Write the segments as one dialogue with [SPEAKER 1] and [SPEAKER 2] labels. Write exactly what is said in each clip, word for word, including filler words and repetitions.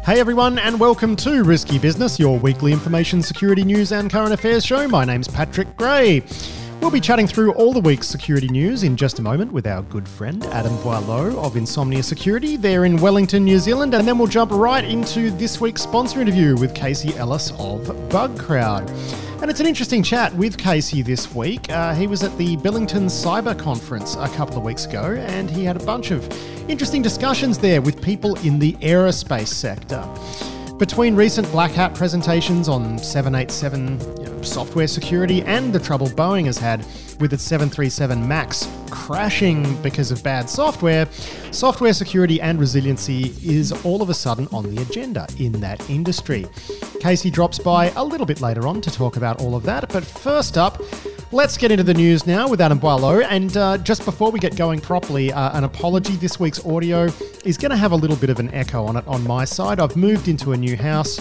[SPEAKER 1] Hey everyone, and welcome to Risky Business, your weekly information security news and current affairs show. My name's Patrick Gray. We'll be chatting through all the week's security news in just a moment with our good friend Adam Boileau of Insomnia Security. They're in Wellington, New Zealand, and then we'll jump right into this week's sponsor interview with Casey Ellis of Bugcrowd. And it's an interesting chat with Casey this week. Uh, he was at the Billington Cyber Conference a couple of weeks ago, and he had a bunch of interesting discussions there with people in the aerospace sector. Between recent Black Hat presentations on seven eighty-seven you know, software security and the trouble Boeing has had with its seven thirty-seven MAX crashing because of bad software, software security and resiliency is all of a sudden on the agenda in that industry. Casey drops by a little bit later on to talk about all of that, but first up, let's get into the news now with Adam Boileau. And uh, just before we get going properly, uh, an apology. This week's audio is going to have a little bit of an echo on it on my side. I've moved into a new house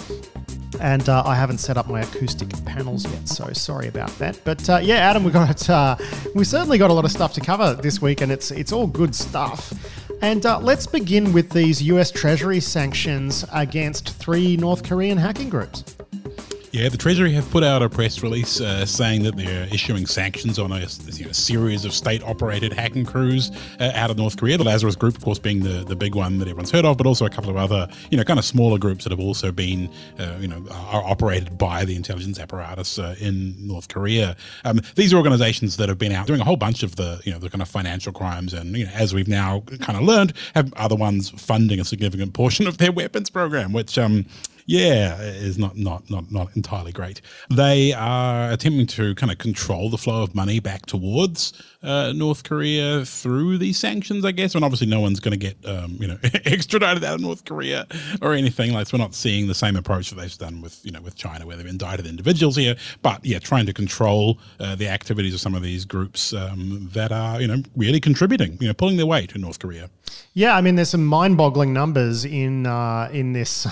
[SPEAKER 1] and uh, I haven't set up my acoustic panels yet, so sorry about that. But uh, yeah, Adam, we got uh, we certainly got a lot of stuff to cover this week, and it's it's all good stuff. And uh, let's begin with these U S Treasury sanctions against three North Korean hacking groups.
[SPEAKER 2] Yeah, the Treasury have put out a press release uh, saying that they're issuing sanctions on a you know, series of state-operated hacking crews uh, out of North Korea. The Lazarus Group, of course, being the, the big one that everyone's heard of, but also a couple of other, you know, kind of smaller groups that have also been, uh, you know, are operated by the intelligence apparatus uh, in North Korea. Um, these are organizations that have been out doing a whole bunch of the, you know, the kind of financial crimes, and you know, as we've now kind of learned, have other ones funding a significant portion of their weapons program, which um. Yeah, is not, not not not entirely great. They are attempting to kind of control the flow of money back towards uh, North Korea through these sanctions, I guess. And obviously, no one's going to get um, you know extradited out of North Korea or anything like. So we're not seeing the same approach that they've done with you know with China, where they've indicted individuals here. But yeah, trying to control uh, the activities of some of these groups um, that are you know really contributing, you know, pulling their weight in North Korea.
[SPEAKER 1] Yeah, I mean, there's some mind-boggling numbers in uh, in this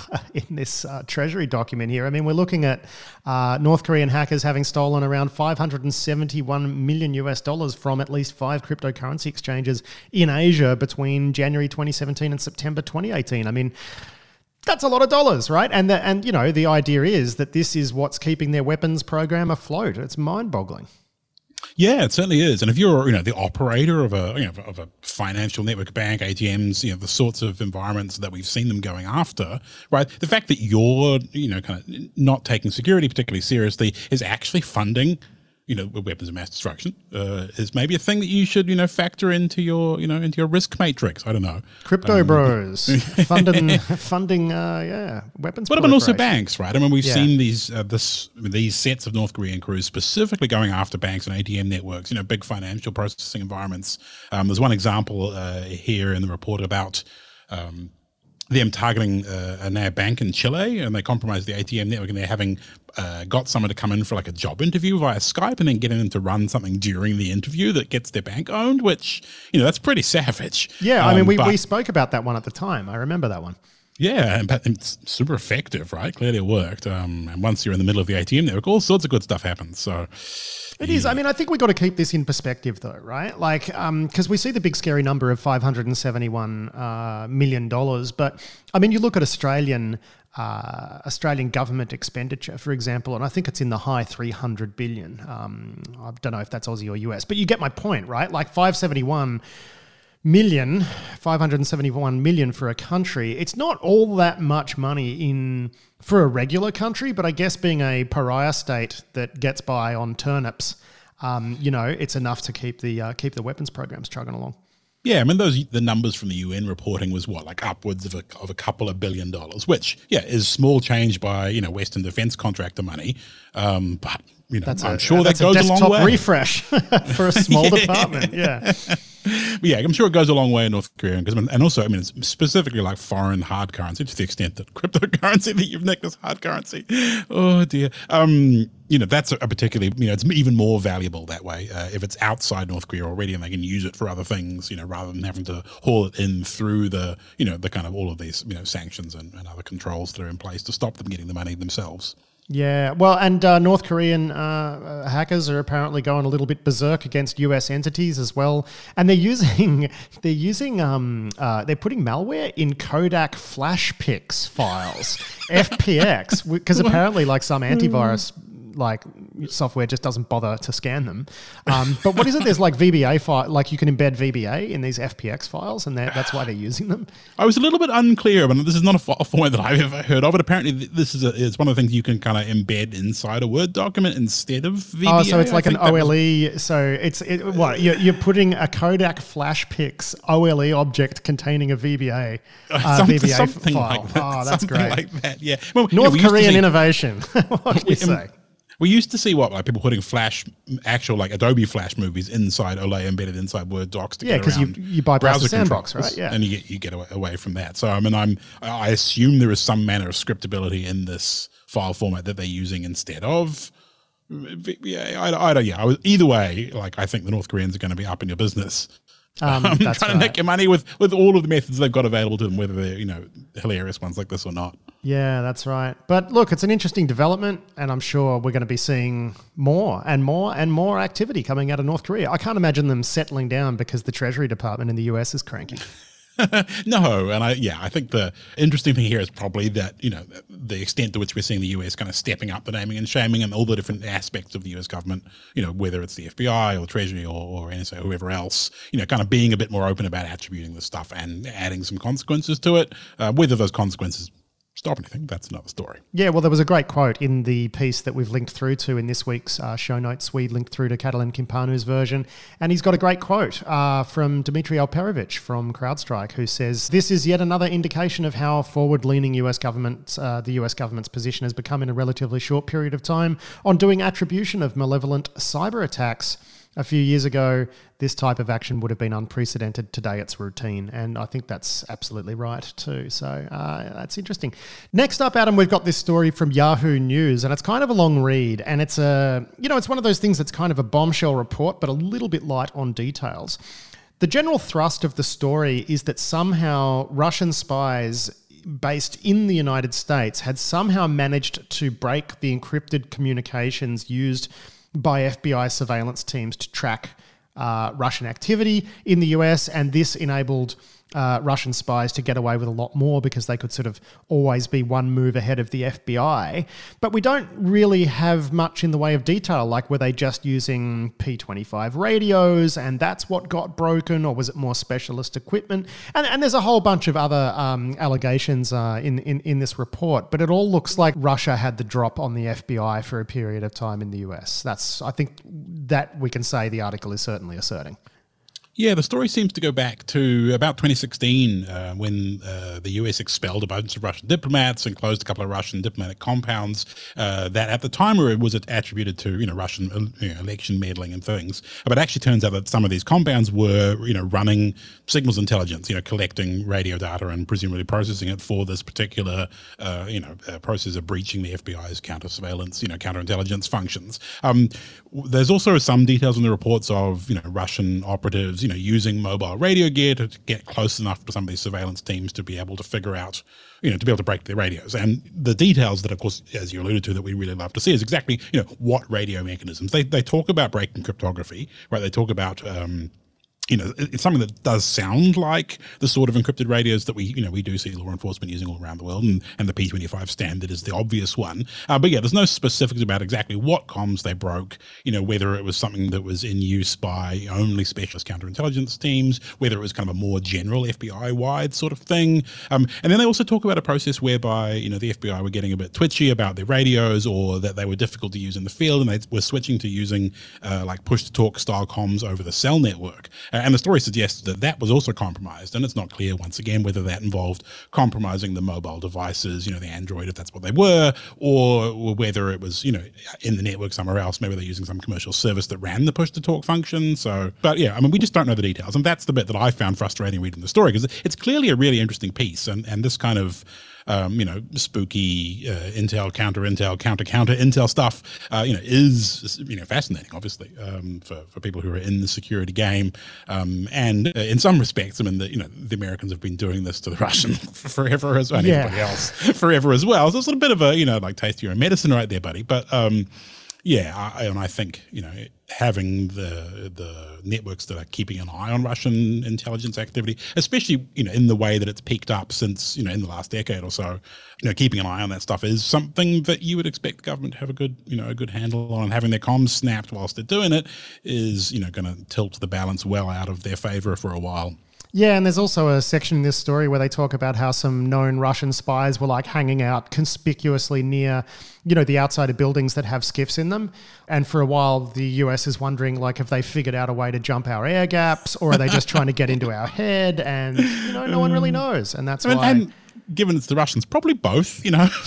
[SPEAKER 1] in this uh, Treasury document here. I mean, we're looking at uh, North Korean hackers having stolen around five hundred seventy-one million U S dollars from at least five cryptocurrency exchanges in Asia between January twenty seventeen and September twenty eighteen. I mean, that's a lot of dollars, right? And the, and you know, the idea is that this is what's keeping their weapons program afloat. It's mind-boggling.
[SPEAKER 2] Yeah, it certainly is. And if you're, you know, the operator of a, you know, of a financial network, bank, A T Ms, you know, the sorts of environments that we've seen them going after, right? The fact that you're, you know, kind of not taking security particularly seriously is actually funding, you know, weapons of mass destruction uh, is maybe a thing that you should, you know, factor into your, you know, into your risk matrix. I don't know.
[SPEAKER 1] Crypto
[SPEAKER 2] um,
[SPEAKER 1] bros funding, funding, uh, yeah, weapons.
[SPEAKER 2] But also banks, right? I mean, we've
[SPEAKER 1] yeah.
[SPEAKER 2] seen these uh, this these sets of North Korean crews specifically going after banks and A T M networks, you know, big financial processing environments. Um, there's one example uh, here in the report about um, them targeting uh, a N A bank in Chile, and they compromised the A T M network, and they're having uh, got someone to come in for like a job interview via Skype, and then getting them to run something during the interview that gets their bank owned, which, you know, that's pretty savage.
[SPEAKER 1] Yeah, I
[SPEAKER 2] um,
[SPEAKER 1] mean, we,
[SPEAKER 2] but,
[SPEAKER 1] we spoke about that one at the time. I remember that one.
[SPEAKER 2] Yeah, and it's super effective, right? Clearly it worked. Um, and once you're in the middle of the A T M network, all sorts of good stuff happens. So
[SPEAKER 1] it yeah. is. I mean, I think we got to keep this in perspective, though, right? Like, um, because we see the big scary number of five hundred seventy-one uh, million dollars, but I mean, you look at Australian uh, Australian government expenditure, for example, and I think it's in the high three hundred billion. Um, I don't know if that's Aussie or U S, but you get my point, right? Like five seventy-one. Million, five hundred seventy-one million for a country. It's not all that much money in for a regular country, but I guess being a pariah state that gets by on turnips, um, you know, it's enough to keep the uh, keep the weapons programs chugging along.
[SPEAKER 2] Yeah, I mean, those the numbers from the U N reporting was what, like upwards of a, of a couple of billion dollars, which, yeah, is small change by, you know, Western defense contractor money. Um, but, you know,
[SPEAKER 1] that's
[SPEAKER 2] I'm
[SPEAKER 1] a,
[SPEAKER 2] sure
[SPEAKER 1] uh,
[SPEAKER 2] that goes a, a long way.
[SPEAKER 1] Refresh for a small
[SPEAKER 2] yeah.
[SPEAKER 1] department, yeah.
[SPEAKER 2] But yeah, I'm sure it goes a long way in North Korea. Because, and also, I mean, it's specifically like foreign hard currency, to the extent that cryptocurrency that you've nicked is hard currency. Oh, dear. Um, you know, that's a particularly, you know, it's even more valuable that way uh, if it's outside North Korea already and they can use it for other things, you know, rather than having to haul it in through the, you know, the kind of all of these, you know, sanctions and, and other controls that are in place to stop them getting the money themselves.
[SPEAKER 1] Yeah, well, and uh, North Korean uh, hackers are apparently going a little bit berserk against U S entities as well, and they're using they're using um uh, they're putting malware in Kodak FlashPix files, F P X, because apparently like some antivirus like software just doesn't bother to scan them. Um, but what is it? There's like V B A file, like you can embed V B A in these F P X files, and that's why they're using them.
[SPEAKER 2] I was a little bit unclear, but this is not a, a format that I've ever heard of. But apparently, this is a, it's one of the things you can kind of embed inside a Word document instead of V B A.
[SPEAKER 1] Oh, so it's like
[SPEAKER 2] I
[SPEAKER 1] an O L E. Was, so it's it, what you're, you're putting a Kodak FlashPix O L E object containing a V B A, uh,
[SPEAKER 2] Some,
[SPEAKER 1] V B A
[SPEAKER 2] something
[SPEAKER 1] file.
[SPEAKER 2] Like that.
[SPEAKER 1] Oh, that's
[SPEAKER 2] something
[SPEAKER 1] great.
[SPEAKER 2] Like that. Yeah. Well,
[SPEAKER 1] North
[SPEAKER 2] you know,
[SPEAKER 1] Korean
[SPEAKER 2] see,
[SPEAKER 1] innovation. What do you say?
[SPEAKER 2] We used to see what like people putting Flash, actual like Adobe Flash movies inside O L E embedded inside Word docs to
[SPEAKER 1] yeah,
[SPEAKER 2] get around.
[SPEAKER 1] Yeah, because you you bypass the sandbox, right? Yeah,
[SPEAKER 2] and you get you get away from that. So I mean, I'm I assume there is some manner of scriptability in this file format that they're using instead of. Yeah, I, I don't. Yeah, I was, either way, like I think the North Koreans are going to be up in your business.
[SPEAKER 1] Um,
[SPEAKER 2] um,
[SPEAKER 1] that's
[SPEAKER 2] trying
[SPEAKER 1] right.
[SPEAKER 2] to make your money with with all of the methods they've got available to them, whether they're you know hilarious ones like this or not.
[SPEAKER 1] Yeah, that's right. But look, it's an interesting development, and I'm sure we're going to be seeing more and more and more activity coming out of North Korea. I can't imagine them settling down because the Treasury Department in the U S is cranky.
[SPEAKER 2] No, and I yeah, I think the interesting thing here is probably that you know the extent to which we're seeing the U S kind of stepping up the naming and shaming and all the different aspects of the U S government. You know, whether it's the F B I or the Treasury or, or N S A or whoever else. You know, kind of being a bit more open about attributing this stuff and adding some consequences to it. Uh, whether those consequences stop anything, that's another story.
[SPEAKER 1] Yeah, well, there was a great quote in the piece that we've linked through to in this week's uh, show notes. We linked through to Catalin Kimpanu's version, and he's got a great quote uh, from Dmitry Alperovich from CrowdStrike, who says, "This is yet another indication of how forward-leaning U S government, uh, the U S government's position has become in a relatively short period of time on doing attribution of malevolent cyber attacks. A few years ago, this type of action would have been unprecedented. Today, it's routine." And I think that's absolutely right too. So uh, that's interesting. Next up, Adam, we've got this story from Yahoo News, and it's kind of a long read. And it's a, you know, it's one of those things that's kind of a bombshell report, but a little bit light on details. The general thrust of the story is that somehow Russian spies based in the United States had somehow managed to break the encrypted communications used by F B I surveillance teams to track uh, Russian activity in the U S, and this enabled uh, Russian spies to get away with a lot more because they could sort of always be one move ahead of the F B I. But we don't really have much in the way of detail, like were they just using P twenty-five radios and that's what got broken, or was it more specialist equipment? And, and there's a whole bunch of other um, allegations uh, in, in, in this report, but it all looks like Russia had the drop on the F B I for a period of time in the U S. That's, I think that we can say the article is certainly asserting.
[SPEAKER 2] Yeah, the story seems to go back to about twenty sixteen uh, when uh, the U S expelled a bunch of Russian diplomats and closed a couple of Russian diplomatic compounds uh, that at the time were, was attributed to, you know, Russian uh, you know, election meddling and things. But it actually turns out that some of these compounds were, you know, running signals intelligence, you know, collecting radio data and presumably processing it for this particular, uh, you know, uh, process of breaching the F B I's counter surveillance, you know, counterintelligence functions. Um, there's also some details in the reports of, you know, Russian operatives, you know, using mobile radio gear to get close enough to some of these surveillance teams to be able to figure out, you know, to be able to break their radios. And the details that, of course, as you alluded to, that we really love to see is exactly, you know, what radio mechanisms. They they talk about breaking cryptography, right? They talk about, um, you know, it's something that does sound like the sort of encrypted radios that we, you know, we do see law enforcement using all around the world, and, and the P twenty-five standard is the obvious one. Uh, but yeah, there's no specifics about exactly what comms they broke, you know, whether it was something that was in use by only specialist counterintelligence teams, whether it was kind of a more general F B I-wide sort of thing. Um, and then they also talk about a process whereby, you know, the F B I were getting a bit twitchy about their radios, or that they were difficult to use in the field, and they were switching to using uh, like push-to-talk style comms over the cell network. And the story suggests that that was also compromised, and it's not clear, once again, whether that involved compromising the mobile devices, you know, the Android, if that's what they were, or whether it was, you know, in the network somewhere else. Maybe they're using some commercial service that ran the push-to-talk function. So, but yeah, I mean, we just don't know the details, and that's the bit that I found frustrating reading the story, because it's clearly a really interesting piece, and, and this kind of um, you know, spooky uh, intel, counter intel, counter counter intel stuff, uh, you know, is, you know, fascinating, obviously, um, for, for people who are in the security game. Um, and uh, in some respects, I mean, the, you know, the Americans have been doing this to the Russians forever as well, and
[SPEAKER 1] yeah.
[SPEAKER 2] everybody else forever as well. So it's a bit of a, you know, like taste your own medicine right there, buddy. But, um, yeah, I, and I think, you know, having the the networks that are keeping an eye on Russian intelligence activity, especially, you know, in the way that it's peaked up since, you know, in the last decade or so, you know, keeping an eye on that stuff is something that you would expect the government to have a good, you know, a good handle on. Having their comms snapped whilst they're doing it is, you know, going to tilt the balance well out of their favor for a while.
[SPEAKER 1] Yeah, and there's also a section in this story where they talk about how some known Russian spies were like hanging out conspicuously near, you know, the outside of buildings that have skiffs in them. And for a while, the U S is wondering, like, have they figured out a way to jump our air gaps, or are they just trying to get into our head? And, you know, no one really knows. And that's
[SPEAKER 2] I mean,
[SPEAKER 1] why...
[SPEAKER 2] and given it's the Russians, probably both, you know.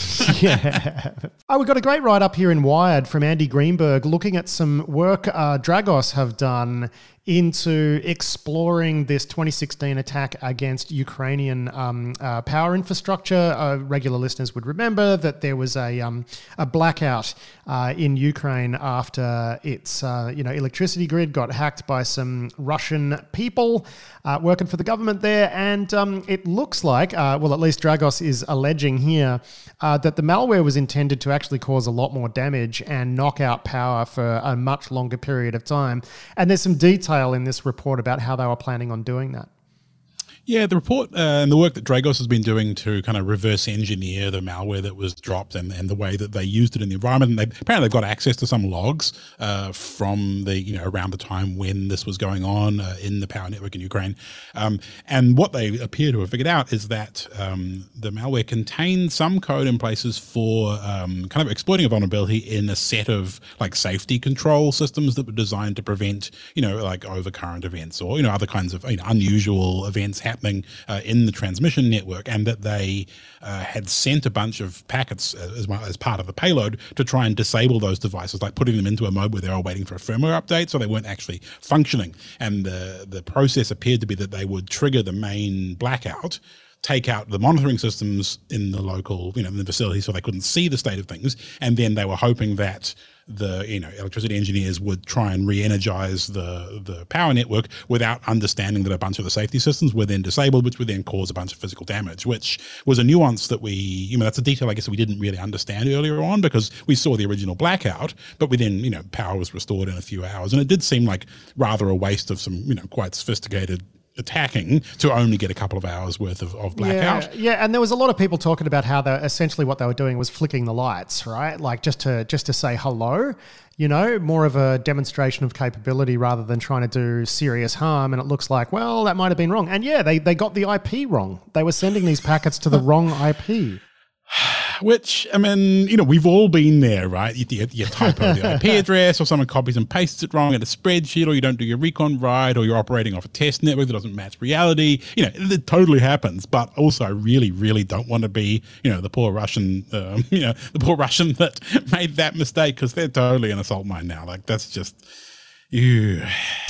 [SPEAKER 1] yeah. Oh, we've got a great write-up here in Wired from Andy Greenberg looking at some work uh, Dragos have done into exploring this twenty sixteen attack against Ukrainian um, uh, power infrastructure. Uh, regular listeners would remember that there was a um, a blackout uh, in Ukraine after its uh, you know electricity grid got hacked by some Russian people uh, working for the government there, and um, it looks like, uh, well, at least Dragos is alleging here uh, that the malware was intended to actually cause a lot more damage and knock out power for a much longer period of time. And there's some detail in this report about how they were planning on doing that.
[SPEAKER 2] Yeah, the report uh, and the work that Dragos has been doing to kind of reverse engineer the malware that was dropped and, and the way that they used it in the environment. And they apparently they've got access to some logs uh, from the, you know, around the time when this was going on uh, in the power network in Ukraine. Um, and what they appear to have figured out is that um, the malware contained some code in places for um, kind of exploiting a vulnerability in a set of like safety control systems that were designed to prevent, you know, like overcurrent events or, you know, other kinds of, you know, unusual events happening Uh, in the transmission network, and that they uh, had sent a bunch of packets as, well, as part of the payload to try and disable those devices, like putting them into a mode where they were waiting for a firmware update, so they weren't actually functioning. And the, the process appeared to be that they would trigger the main blackout, take out the monitoring systems in the local, you know, in the facility, so they couldn't see the state of things. And then they were hoping that the, you know, electricity engineers would try and re-energize the, the power network without understanding that a bunch of the safety systems were then disabled, which would then cause a bunch of physical damage, which was a nuance that we, you know, that's a detail I guess we didn't really understand earlier on because we saw the original blackout, but within, you know, power was restored in a few hours. And it did seem like rather a waste of some, you know, quite sophisticated attacking to only get a couple of hours worth of, of blackout.
[SPEAKER 1] Yeah, yeah, and there was a lot of people talking about how they essentially what they were doing was flicking the lights, right? Like just to just to say hello, you know, more of a demonstration of capability rather than trying to do serious harm. And it looks like, well, that might have been wrong. And yeah, they they got the I P wrong. They were sending these packets to the wrong I P.
[SPEAKER 2] Which, I mean, you know, we've all been there, right? You, you, you typo the I P address or someone copies and pastes it wrong in a spreadsheet, or you don't do your recon right, or you're operating off a test network that doesn't match reality. You know, it, it totally happens. But also I really, really don't want to be, you know, the poor Russian, um, you know, the poor Russian that made that mistake, because they're totally an assault mine now. Like, that's just... Ew.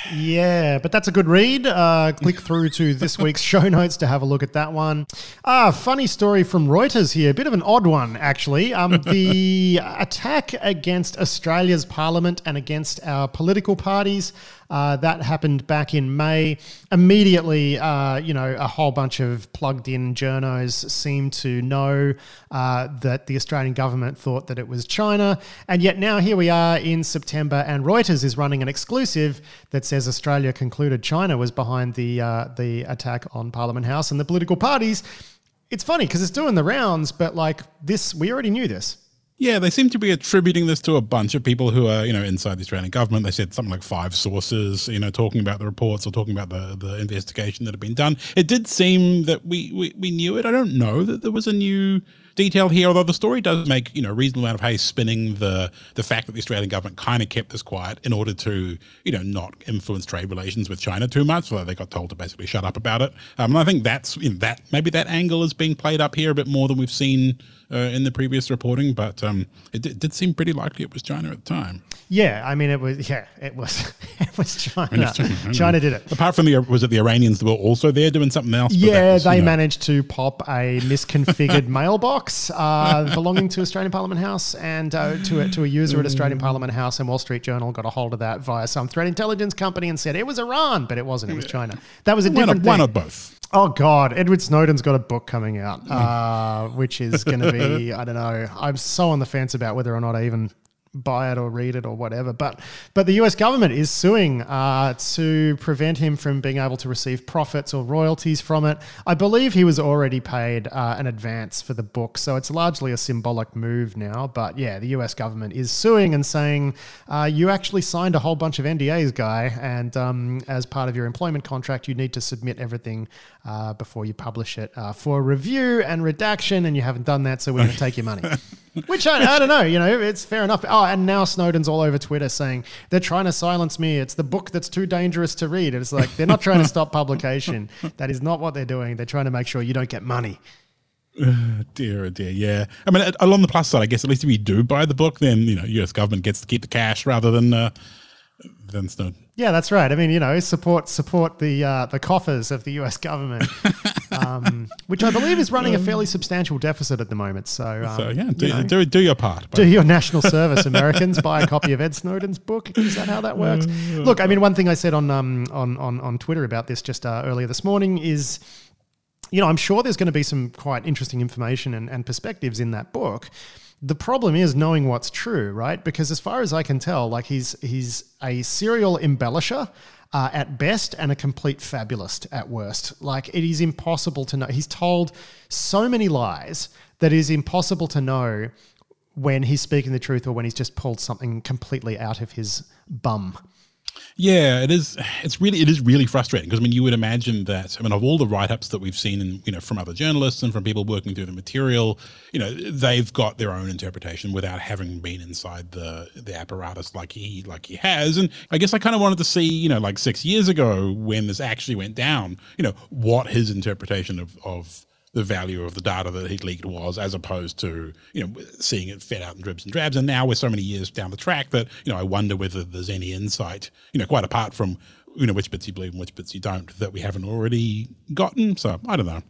[SPEAKER 1] Yeah, but that's a good read. Uh, click through to this week's show notes to have a look at that one. Ah, funny story from Reuters here. A bit of an odd one, actually. Um, the attack against Australia's parliament and against our political parties, uh, that happened back in May. Immediately, uh, you know, a whole bunch of plugged-in journos seemed to know uh, that the Australian government thought that it was China. And yet now here we are in September, and Reuters is running an exclusive that says Australia concluded China was behind the uh, the attack on Parliament House and the political parties. It's funny because it's doing the rounds, but like this, we already knew this.
[SPEAKER 2] Yeah, they seem to be attributing this to a bunch of people who are, you know, inside the Australian government. They said something like five sources, you know, talking about the reports or talking about the, the investigation that had been done. It did seem that we, we, we knew it. I don't know that there was a new detail here, although the story does make, you know, a reasonable amount of hay spinning the the fact that the Australian government kind of kept this quiet in order to, you know, not influence trade relations with China too much, so they got told to basically shut up about it. Um, and I think that's, you know, that maybe that angle is being played up here a bit more than we've seen uh, in the previous reporting, but um, it, it did seem pretty likely it was China at the time.
[SPEAKER 1] Yeah, I mean, it was, yeah, it was, it was China. I mean, China,
[SPEAKER 2] China
[SPEAKER 1] did it.
[SPEAKER 2] Apart from the, was it the Iranians that were also there doing something else?
[SPEAKER 1] Yeah,
[SPEAKER 2] was,
[SPEAKER 1] they
[SPEAKER 2] you know.
[SPEAKER 1] managed to pop a misconfigured mailbox uh, belonging to Australian Parliament House and uh, to, a, to a user at Australian Parliament House, and Wall Street Journal got a hold of that via some threat intelligence company and said it was Iran, but it wasn't, it was China. That was a different
[SPEAKER 2] One
[SPEAKER 1] thing.
[SPEAKER 2] or both.
[SPEAKER 1] Oh, God. Edward Snowden's got a book coming out, uh, which is going to be, I don't know, I'm so on the fence about whether or not I even buy it or read it or whatever. But but the U S government is suing uh, to prevent him from being able to receive profits or royalties from it. I believe he was already paid uh, an advance for the book, so it's largely a symbolic move now. But yeah, the U S government is suing and saying, uh, you actually signed a whole bunch of N D As, guy, and um, as part of your employment contract, you need to submit everything uh, before you publish it uh, for review and redaction, and you haven't done that, so we're going to take your money. Which I, I don't know, you know, it's fair enough. Oh, and now Snowden's all over Twitter saying they're trying to silence me. It's the book that's too dangerous to read. It's like they're not trying to stop publication. That is not what they're doing. They're trying to make sure you don't get money.
[SPEAKER 2] Uh, dear, oh dear, yeah. I mean, along the plus side, I guess at least if you do buy the book, then, you know, U S government gets to keep the cash rather than uh, than Snowden.
[SPEAKER 1] Yeah, that's right. I mean, you know, support support the uh, the coffers of the U S government, um, which I believe is running a fairly substantial deficit at the moment. So, um,
[SPEAKER 2] so yeah, do,
[SPEAKER 1] you know,
[SPEAKER 2] do, do your part.
[SPEAKER 1] do your national service, Americans. Buy a copy of Ed Snowden's book. Is that how that works? Look, I mean, one thing I said on um, on on on Twitter about this just uh, earlier this morning is, you know, I'm sure there's going to be some quite interesting information and, and perspectives in that book. The problem is knowing what's true, right? Because as far as I can tell, like he's he's a serial embellisher uh, at best and a complete fabulist at worst. Like it is impossible to know. He's told so many lies that it is impossible to know when he's speaking the truth or when he's just pulled something completely out of his bum.
[SPEAKER 2] Yeah, it is. It's really, it is really frustrating because I mean, you would imagine that. I mean, of all the write-ups that we've seen, and you know, from other journalists and from people working through the material, you know, they've got their own interpretation without having been inside the the apparatus like he like he has. And I guess I kind of wanted to see, you know, like six years ago when this actually went down, you know, what his interpretation of of the value of the data that he'd leaked was, as opposed to, you know, seeing it fed out in dribs and drabs. And now we're so many years down the track that, you know, I wonder whether there's any insight, you know, quite apart from, you know, which bits you believe and which bits you don't, that we haven't already gotten. So I don't know.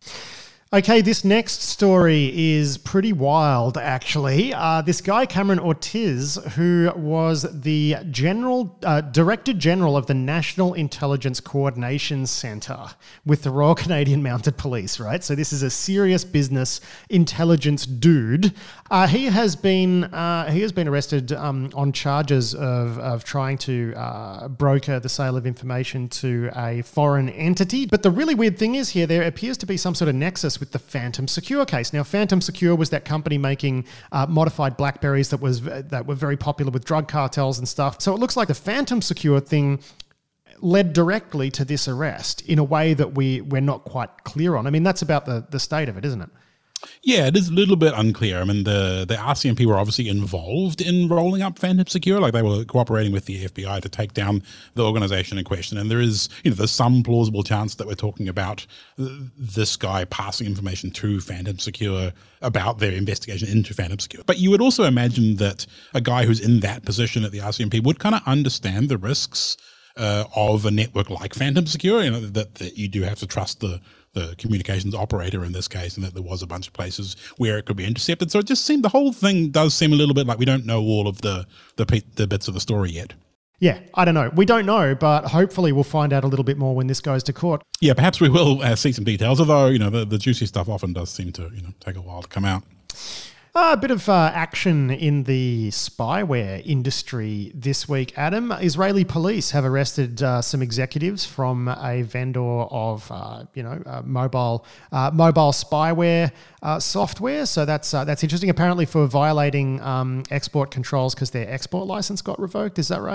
[SPEAKER 1] Okay, this next story is pretty wild, actually. Uh, this guy, Cameron Ortiz, who was the general uh, Director General of the National Intelligence Coordination Centre with the Royal Canadian Mounted Police, right? So this is a serious business intelligence dude. Uh, he has been uh, he has been arrested um, on charges of, of trying to uh, broker the sale of information to a foreign entity. But the really weird thing is here, there appears to be some sort of nexus with the Phantom Secure case. Now, Phantom Secure was that company making uh, modified Blackberries that was that were very popular with drug cartels and stuff. So it looks like the Phantom Secure thing led directly to this arrest in a way that we, we're not quite clear on. I mean, that's about the, the state of it, isn't it?
[SPEAKER 2] Yeah, it is a little bit unclear. I mean, the, the R C M P were obviously involved in rolling up Phantom Secure, like they were cooperating with the F B I to take down the organization in question. And there is, you know, there's some plausible chance that we're talking about this guy passing information to Phantom Secure about their investigation into Phantom Secure. But you would also imagine that a guy who's in that position at the R C M P would kind of understand the risks uh, of a network like Phantom Secure, you know, that, that you do have to trust the the communications operator in this case, and that there was a bunch of places where it could be intercepted. So it just seemed, the whole thing does seem a little bit like we don't know all of the the, the bits of the story yet.
[SPEAKER 1] Yeah, I don't know. We don't know, but hopefully we'll find out a little bit more when this goes to court.
[SPEAKER 2] Yeah, perhaps we will uh, see some details, although, you know, the, the juicy stuff often does seem to, you know, take a while to come out.
[SPEAKER 1] Uh, a bit of uh, action in the spyware industry this week, Adam. Israeli police have arrested uh, some executives from a vendor of, uh, you know, uh, mobile uh, mobile spyware uh, software. So that's uh, that's interesting. Apparently, for violating um, export controls because their export license got revoked. Is that right?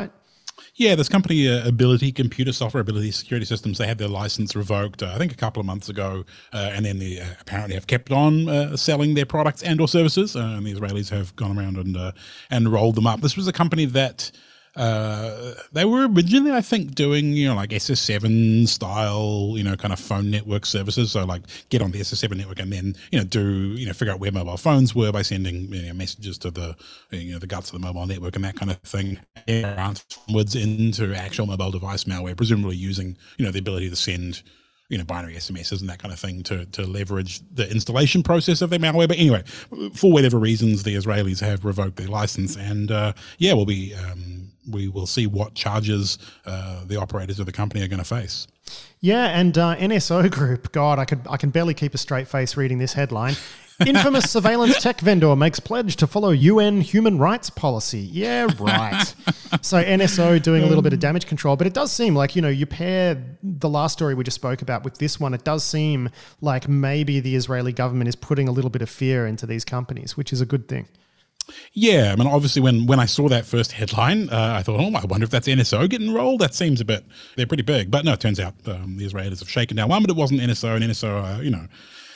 [SPEAKER 2] Yeah, this company, uh, Ability Computer Software, Ability Security Systems, they had their license revoked, uh, I think, a couple of months ago, uh, and then they uh, apparently have kept on uh, selling their products and or services, uh, and the Israelis have gone around and uh, and rolled them up. This was a company that uh, they were originally, I think, doing, you know, like S S seven style, you know, kind of phone network services. So like get on the S S seven network and then, you know, do, you know, figure out where mobile phones were by sending, you know, messages to the, you know, the guts of the mobile network and that kind of thing. Onwards into actual mobile device malware, presumably using, you know, the ability to send, you know, binary S M Ses and that kind of thing to to leverage the installation process of their malware. But anyway, for whatever reasons, the Israelis have revoked their license, and uh, yeah, we'll be um, we will see what charges uh, the operators of the company are going to face.
[SPEAKER 1] Yeah, and uh, N S O Group. God, I could I can barely keep a straight face reading this headline. Infamous surveillance tech vendor makes pledge to follow U N human rights policy. Yeah, right. So N S O doing a little bit of damage control, but it does seem like, you know, you pair the last story we just spoke about with this one, it does seem like maybe the Israeli government is putting a little bit of fear into these companies, which is a good thing.
[SPEAKER 2] Yeah, I mean, obviously, when, when I saw that first headline, uh, I thought, oh, I wonder if that's N S O getting rolled. That seems a bit, they're pretty big. But no, it turns out um, the Israelis have shaken down one, but it wasn't N S O, and N S O, uh, you know,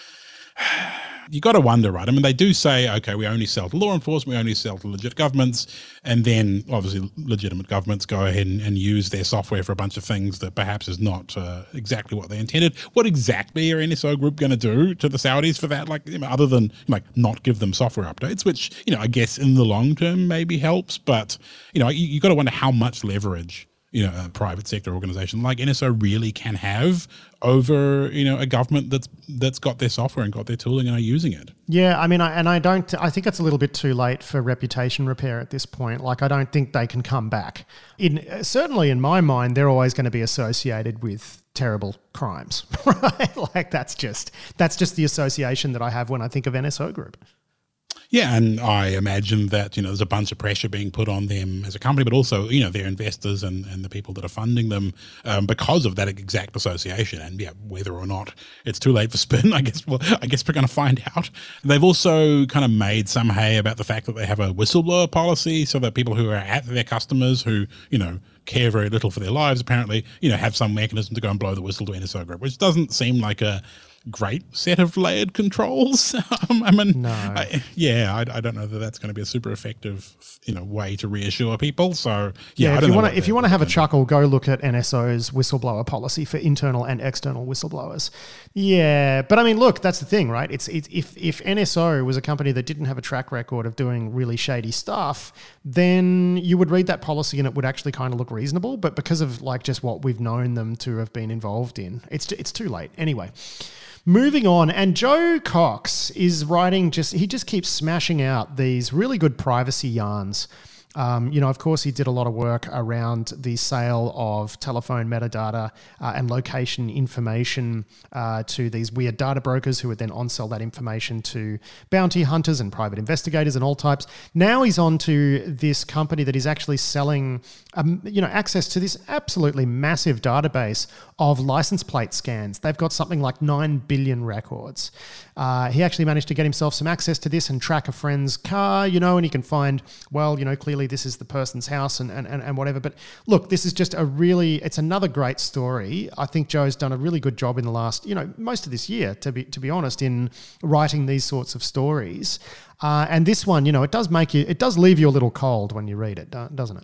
[SPEAKER 2] you got to wonder, right? I mean, they do say, okay, we only sell to law enforcement, we only sell to legit governments, and then obviously legitimate governments go ahead and, and use their software for a bunch of things that perhaps is not uh, exactly what they intended. What exactly are N S O Group going to do to the Saudis for that? Like, you know, other than like not give them software updates, which, you know, I guess in the long term maybe helps, but, you know, you, you got to wonder how much leverage, you know, a private sector organization like N S O really can have over, you know, a government that's that's got their software and got their tooling and are using it.
[SPEAKER 1] Yeah, I mean, I, and I don't, I think it's a little bit too late for reputation repair at this point. Like, I don't think they can come back. In certainly in my mind, they're always going to be associated with terrible crimes, right? Like that's just, that's just the association that I have when I think of N S O Group.
[SPEAKER 2] Yeah, and I imagine that, you know, there's a bunch of pressure being put on them as a company, but also, you know, their investors and, and the people that are funding them um, because of that exact association. And yeah, whether or not it's too late for spin, I guess well, I guess we're going to find out. They've also kind of made some hay about the fact that they have a whistleblower policy so that people who are at their customers who, you know, care very little for their lives, apparently, you know, have some mechanism to go and blow the whistle to N S O Group, which doesn't seem like a great set of layered controls. um, I mean, no. I, yeah, I, I don't know that that's going to be a super effective, you know, way to reassure people. So yeah,
[SPEAKER 1] yeah
[SPEAKER 2] I
[SPEAKER 1] if
[SPEAKER 2] don't
[SPEAKER 1] you
[SPEAKER 2] know
[SPEAKER 1] want to, if you want to have a chuckle,
[SPEAKER 2] do.
[SPEAKER 1] go look at N S O's whistleblower policy for internal and external whistleblowers. Yeah, but I mean, look, that's the thing, right? It's, it's if if N S O was a company that didn't have a track record of doing really shady stuff, then you would read that policy and it would actually kind of look reasonable. But because of like just what we've known them to have been involved in, it's it's too late anyway. Moving on, and Joe Cox is writing just, he just keeps smashing out these really good privacy yarns. Um, you know, of course, he did a lot of work around the sale of telephone metadata uh, and location information uh, to these weird data brokers who would then on-sell that information to bounty hunters and private investigators and all types. Now he's on to this company that is actually selling, um, you know, access to this absolutely massive database of license plate scans. They've got something like nine billion records. Uh, he actually managed to get himself some access to this and track a friend's car, you know, and he can find, well, you know, clearly this is the person's house and, and, and whatever. But look, this is just a really, it's another great story. I think Joe's done a really good job in the last, you know, most of this year, to be to be honest, in writing these sorts of stories. Uh, and this one, you know, it does make you, it does leave you a little cold when you read it, doesn't it?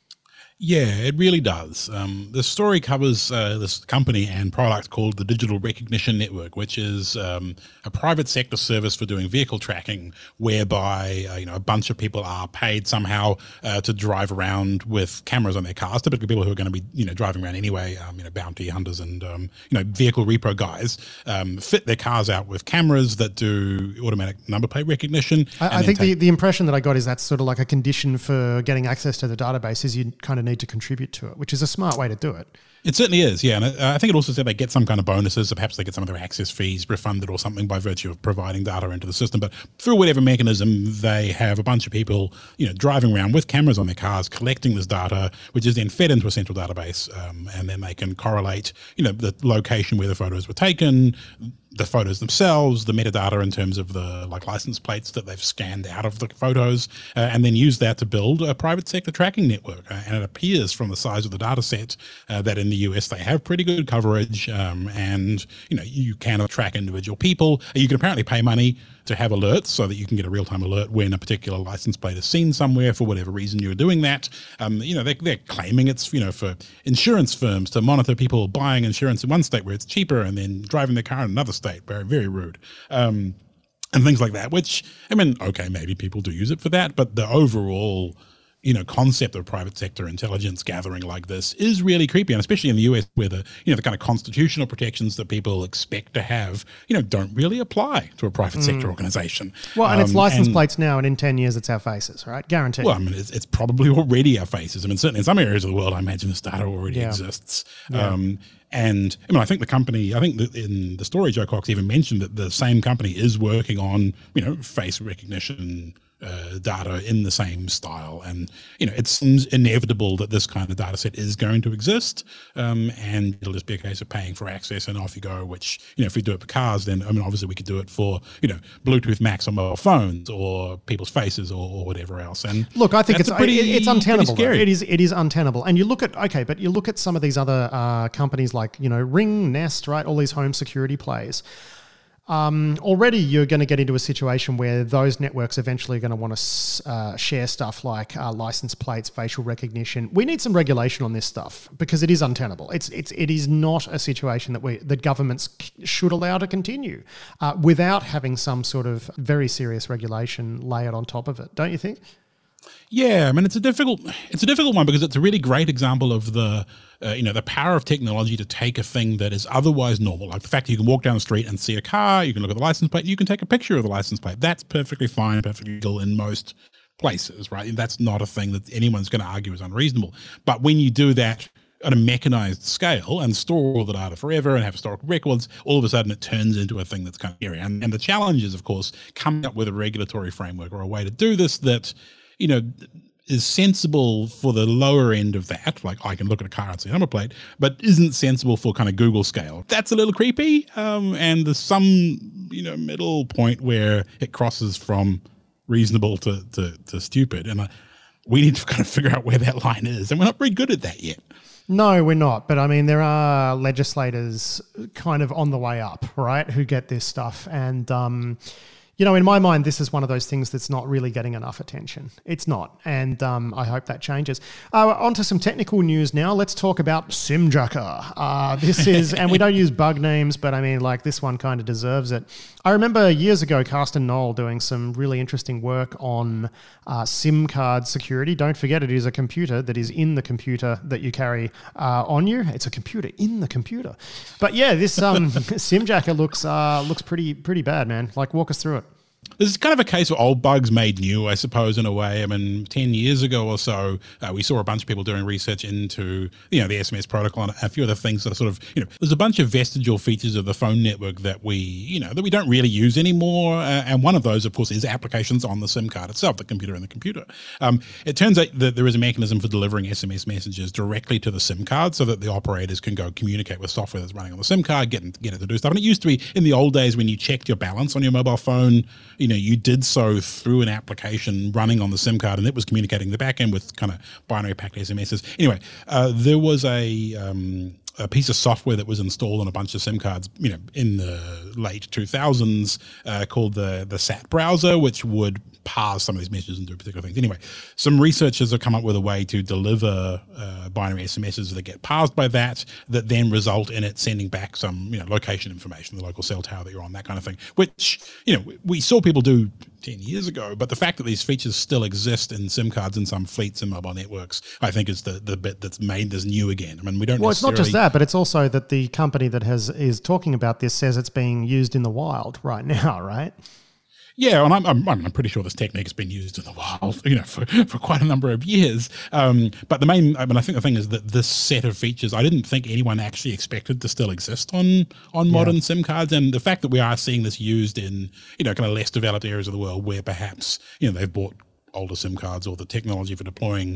[SPEAKER 2] Yeah, it really does. Um, the story covers uh, this company and product called the Digital Recognition Network, which is um, a private sector service for doing vehicle tracking, whereby uh, you know a bunch of people are paid somehow uh, to drive around with cameras on their cars. Typically, people who are going to be you know driving around anyway, um, you know bounty hunters and um, you know vehicle repro guys, um, fit their cars out with cameras that do automatic number plate recognition.
[SPEAKER 1] I, I think the the impression that I got is that's sort of like a condition for getting access to the database is you kind of need to contribute to it, which is a smart way to do it.
[SPEAKER 2] It certainly is, yeah. And I think it also said they get some kind of bonuses, or perhaps they get some of their access fees refunded or something by virtue of providing data into the system. But through whatever mechanism, they have a bunch of people, you know, driving around with cameras on their cars, collecting this data, which is then fed into a central database, um, and then they can correlate, you know, the location where the photos were taken, the photos themselves, the metadata in terms of the like license plates that they've scanned out of the photos, uh, and then use that to build a private sector tracking network. Uh, and it appears from the size of the data set uh, that in the U S they have pretty good coverage, um, and you know you can track individual people. You can apparently pay money to have alerts so that you can get a real-time alert when a particular license plate is seen somewhere for whatever reason you're doing that. Um, you know, they're, they're claiming it's, you know, for insurance firms to monitor people buying insurance in one state where it's cheaper and then driving their car in another state. Very, very rude. Um, and things like that, which, I mean, okay, maybe people do use it for that, but the overall, you know, concept of private sector intelligence gathering like this is really creepy, and especially in the U S where the, you know, the kind of constitutional protections that people expect to have, you know, don't really apply to a private mm. sector organization.
[SPEAKER 1] Well, and
[SPEAKER 2] um,
[SPEAKER 1] it's license and, plates now, and in ten years it's our faces, right? Guaranteed.
[SPEAKER 2] Well, I mean, it's, it's probably already our faces. I mean, certainly in some areas of the world, I imagine this data already
[SPEAKER 1] yeah.
[SPEAKER 2] exists.
[SPEAKER 1] Yeah.
[SPEAKER 2] Um, and I mean, I think the company, I think that in the story, Joe Cox even mentioned that the same company is working on, you know, face recognition Uh, data in the same style, and you know it seems inevitable that this kind of data set is going to exist, um, and it'll just be a case of paying for access and off you go. Which, you know, if we do it for cars, then I mean obviously we could do it for, you know, Bluetooth Max on mobile phones or people's faces or, or whatever else. And
[SPEAKER 1] look, I think it's
[SPEAKER 2] pretty,
[SPEAKER 1] it, it's untenable.
[SPEAKER 2] Scary.
[SPEAKER 1] It is it is untenable. And you look at okay, but you look at some of these other uh, companies like, you know, Ring, Nest, right? All these home security plays. Um, already you're going to get into a situation where those networks eventually are going to want to uh, share stuff like uh, license plates, facial recognition. We need some regulation on this stuff because it is untenable. It's it's it is not a situation that we that governments should allow to continue uh, without having some sort of very serious regulation layered on top of it. Don't you think?
[SPEAKER 2] Yeah, I mean it's a difficult it's a difficult one because it's a really great example of the uh, you know the power of technology to take a thing that is otherwise normal, like the fact that you can walk down the street and see a car, you can look at the license plate, you can take a picture of the license plate. That's perfectly fine, perfectly legal in most places, right? And that's not a thing that anyone's going to argue is unreasonable. But when you do that on a mechanized scale and store all the data forever and have historical records, all of a sudden it turns into a thing that's kind of scary. And, and the challenge is, of course, coming up with a regulatory framework or a way to do this that, you know, is sensible for the lower end of that, like I can look at a car and see a number plate, but isn't sensible for kind of Google scale. That's a little creepy, um, and there's some, you know, middle point where it crosses from reasonable to to, to stupid, and uh, we need to kind of figure out where that line is, and we're not very good at that yet.
[SPEAKER 1] No, we're not. But I mean, there are legislators kind of on the way up, right, who get this stuff, and um, you know, in my mind, this is one of those things that's not really getting enough attention. It's not, and um, I hope that changes. Uh, on to some technical news now. Let's talk about SimJacker. Uh, this is, and we don't use bug names, but I mean, like this one kind of deserves it. I remember years ago, Carsten Knoll doing some really interesting work on uh, SIM card security. Don't forget, it is a computer that is in the computer that you carry uh, on you. It's a computer in the computer. But yeah, this um, SimJacker looks uh, looks pretty pretty bad, man. Like, walk us through it.
[SPEAKER 2] This is kind of a case of old bugs made new, I suppose, in a way. I mean, ten years ago or so, uh, we saw a bunch of people doing research into, you know, the S M S protocol and a few other things that are sort of, you know, there's a bunch of vestigial features of the phone network that we, you know, that we don't really use anymore. Uh, and one of those, of course, is applications on the SIM card itself, the computer in the computer. Um, it turns out that there is a mechanism for delivering S M S messages directly to the SIM card so that the operators can go communicate with software that's running on the SIM card, get, get it to do stuff. And it used to be, in the old days, when you checked your balance on your mobile phone, you know, you did so through an application running on the SIM card, and it was communicating the back end with kind of binary packed S M Ses. Anyway, uh, there was a, um, a piece of software that was installed on a bunch of SIM cards, you know, in the late two thousands, uh, called the the S A T browser, which would parse some of these messages and do particular things. Anyway, some researchers have come up with a way to deliver uh, binary S M Ses that get parsed by that, that then result in it sending back some, you know, location information, the local cell tower that you're on, that kind of thing, which, you know, we saw people do ten years ago, but the fact that these features still exist in SIM cards in some fleets and mobile networks, I think is the, the bit that's made this new again. I mean, we don't
[SPEAKER 1] Well, it's not just that, but it's also that the company that has is talking about this says it's being used in the wild right now, right?
[SPEAKER 2] Yeah, and I'm, I'm I'm pretty sure this technique has been used in the wild, you know, for, for quite a number of years. Um, but the main, I mean, I think the thing is that this set of features, I didn't think anyone actually expected to still exist on on modern yeah. SIM cards, and the fact that we are seeing this used in, you know, kind of less developed areas of the world where perhaps, you know, they've bought older SIM cards or the technology for deploying,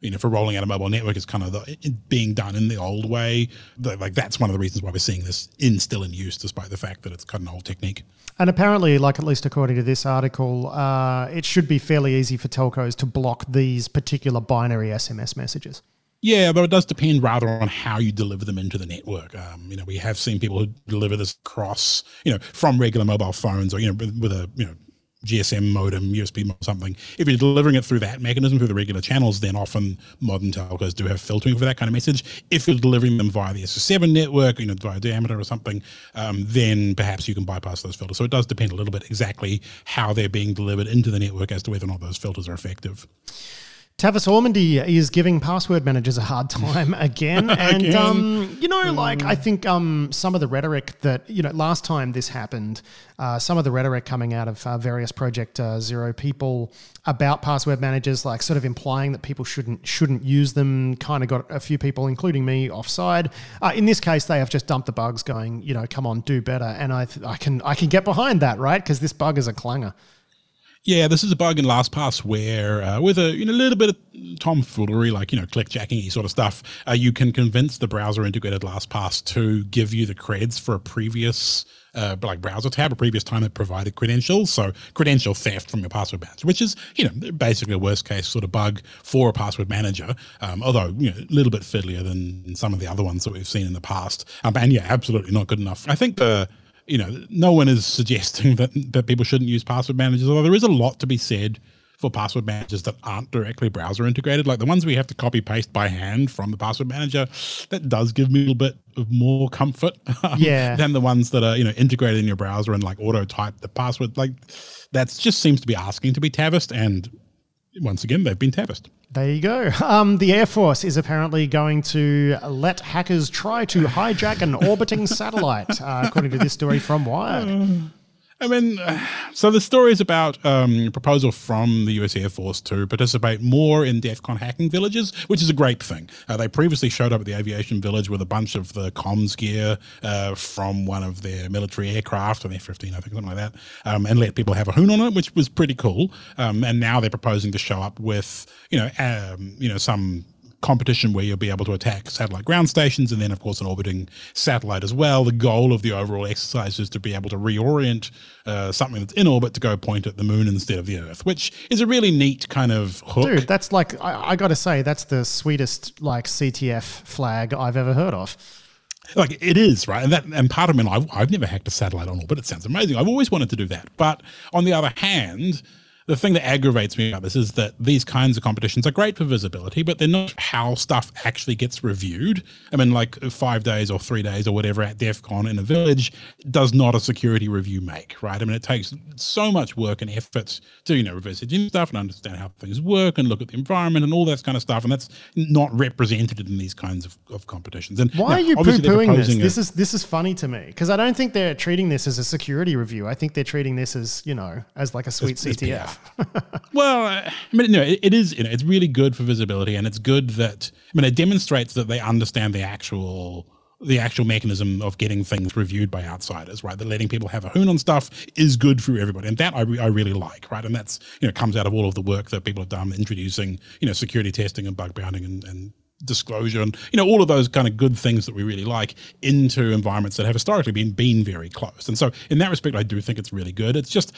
[SPEAKER 2] you know, for rolling out a mobile network is kind of the, it being done in the old way. The, like that's one of the reasons why we're seeing this in still in use, despite the fact that it's kind of an old technique.
[SPEAKER 1] And apparently, like at least according to this article, uh, it should be fairly easy for telcos to block these particular binary S M S messages.
[SPEAKER 2] Yeah, though it does depend rather on how you deliver them into the network. Um, you know, we have seen people who deliver this across, you know, from regular mobile phones or, you know, with, with a, you know, G S M modem, U S B modem, something. If you're delivering it through that mechanism, through the regular channels, then often modern telcos do have filtering for that kind of message. If you're delivering them via the S S seven network, you know, via Diameter or something, um, then perhaps you can bypass those filters. So it does depend a little bit exactly how they're being delivered into the network as to whether or not those filters are effective.
[SPEAKER 1] Tavis Ormandy is giving password managers a hard time again. And,
[SPEAKER 2] again.
[SPEAKER 1] Um, you know, like I think um, some of the rhetoric that, you know, last time this happened, uh, some of the rhetoric coming out of uh, various Project uh, Zero people about password managers, like sort of implying that people shouldn't shouldn't use them, kind of got a few people, including me, offside. Uh, in this case, they have just dumped the bugs going, you know, come on, do better. And I, th- I can I can get behind that, right? Because this bug is a clanger.
[SPEAKER 2] Yeah, this is a bug in LastPass where, uh, with a you know little bit of tomfoolery, like you know clickjacking sort of stuff, uh, you can convince the browser integrated LastPass to give you the creds for a previous uh, like browser tab, a previous time it provided credentials. So credential theft from your password manager, which is you know basically a worst case sort of bug for a password manager. Um, although you know a little bit fiddlier than some of the other ones that we've seen in the past. Um, and yeah, absolutely not good enough. I think the You know, no one is suggesting that, that people shouldn't use password managers, although there is a lot to be said for password managers that aren't directly browser integrated. Like the ones we have to copy paste by hand from the password manager, that does give me a little bit of more comfort um,
[SPEAKER 1] yeah.
[SPEAKER 2] than the ones that are, you know, integrated in your browser and like auto type the password. Like that just seems to be asking to be Tavised, and once again, they've been Tavised.
[SPEAKER 1] There you go. Um, the Air Force is apparently going to let hackers try to hijack an orbiting satellite, uh, according to this story from Wired.
[SPEAKER 2] I mean, so the story is about um, a proposal from the U S Air Force to participate more in DEF CON hacking villages, which is a great thing. Uh, they previously showed up at the aviation village with a bunch of the comms gear uh, from one of their military aircraft, an F fifteen, I think, something like that, um, and let people have a hoon on it, which was pretty cool. Um, and now they're proposing to show up with, you know, um, you know, some competition where you'll be able to attack satellite ground stations and then, of course, an orbiting satellite as well. The goal of the overall exercise is to be able to reorient uh, something that's in orbit to go point at the moon instead of the Earth, which is a really neat kind of hook.
[SPEAKER 1] Dude, that's like, I, I got to say, that's the sweetest like C T F flag I've ever heard of.
[SPEAKER 2] Like it is, right? And that, and part of me, I've, I've never hacked a satellite on orbit. It sounds amazing. I've always wanted to do that. But on the other hand, the thing that aggravates me about this is that these kinds of competitions are great for visibility, but they're not how stuff actually gets reviewed. I mean, like five days or three days or whatever at DEF CON in a village does not a security review make, right? I mean, it takes so much work and effort to, you know, reverse engineer stuff and understand how things work and look at the environment and all that kind of stuff. And that's not represented in these kinds of, of competitions. And
[SPEAKER 1] why
[SPEAKER 2] now,
[SPEAKER 1] are you
[SPEAKER 2] poo-pooing
[SPEAKER 1] this?
[SPEAKER 2] A,
[SPEAKER 1] this is this is funny to me because I don't think they're treating this as a security review. I think they're treating this as, you know, as like a sweet
[SPEAKER 2] as,
[SPEAKER 1] C T F.
[SPEAKER 2] As well, I mean, no, it, it is, you know, it's really good for visibility, and it's good that, I mean, it demonstrates that they understand the actual, the actual mechanism of getting things reviewed by outsiders, right? That letting people have a hoon on stuff is good for everybody. And that I, re- I really like, right? And that's, you know, comes out of all of the work that people have done introducing, you know, security testing and bug bounting and, and disclosure and, you know, all of those kind of good things that we really like into environments that have historically been, been very closed. And so in that respect, I do think it's really good. It's just,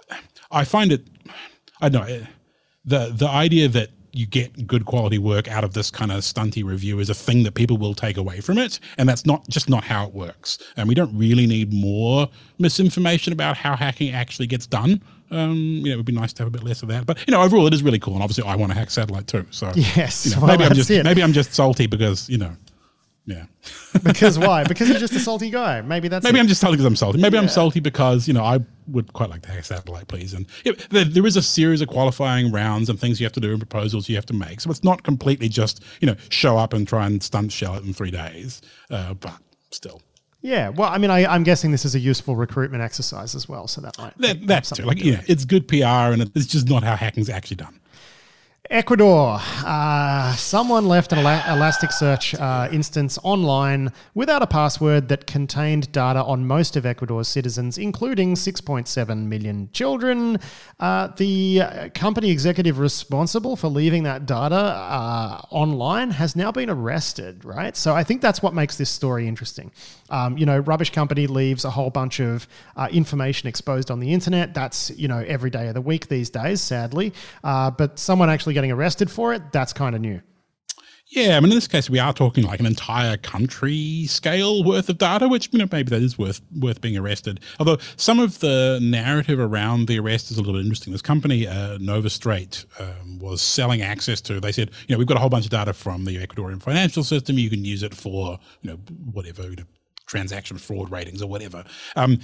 [SPEAKER 2] I find it, I don't know, the the idea that you get good quality work out of this kind of stunty review is a thing that people will take away from it, and that's not just not how it works. And we don't really need more misinformation about how hacking actually gets done. Um, you know, it would be nice to have a bit less of that. But you know, overall, it is really cool, and obviously, I want to hack satellite too. So
[SPEAKER 1] yes,
[SPEAKER 2] you know,
[SPEAKER 1] well,
[SPEAKER 2] maybe I'm
[SPEAKER 1] that's
[SPEAKER 2] just
[SPEAKER 1] it.
[SPEAKER 2] maybe I'm just salty because you know. Yeah.
[SPEAKER 1] Because why? Because you're just a salty guy. Maybe that's
[SPEAKER 2] Maybe
[SPEAKER 1] it.
[SPEAKER 2] I'm just salty because I'm salty. Maybe
[SPEAKER 1] Yeah.
[SPEAKER 2] I'm salty because, you know, I would quite like to hack satellite, please. And yeah, there, there is a series of qualifying rounds and things you have to do and proposals you have to make. So it's not completely just, you know, show up and try and stunt shell it in three days. Uh, but still.
[SPEAKER 1] Yeah. Well, I mean, I, I'm guessing this is a useful recruitment exercise as well. So that might.
[SPEAKER 2] That, that's too. Like, you know, it's good P R and it's just not how hacking's actually done.
[SPEAKER 1] Ecuador. Uh, someone left an Ela- Elasticsearch uh, instance online without a password that contained data on most of Ecuador's citizens, including six point seven million children. Uh, the company executive responsible for leaving that data uh, online has now been arrested, right? So I think that's what makes this story interesting. Um, you know, rubbish company leaves a whole bunch of uh, information exposed on the internet. That's, you know, every day of the week these days, sadly. Uh, but someone actually getting arrested for it, that's kind of new.
[SPEAKER 2] Yeah, I mean, in this case, we are talking like an entire country scale worth of data, which, you know, maybe that is worth worth being arrested. Although some of the narrative around the arrest is a little bit interesting. This company, uh, Nova Straight, um, was selling access to, they said, you know, we've got a whole bunch of data from the Ecuadorian financial system. You can use it for, you know, whatever, you know, transaction fraud ratings or whatever. Um,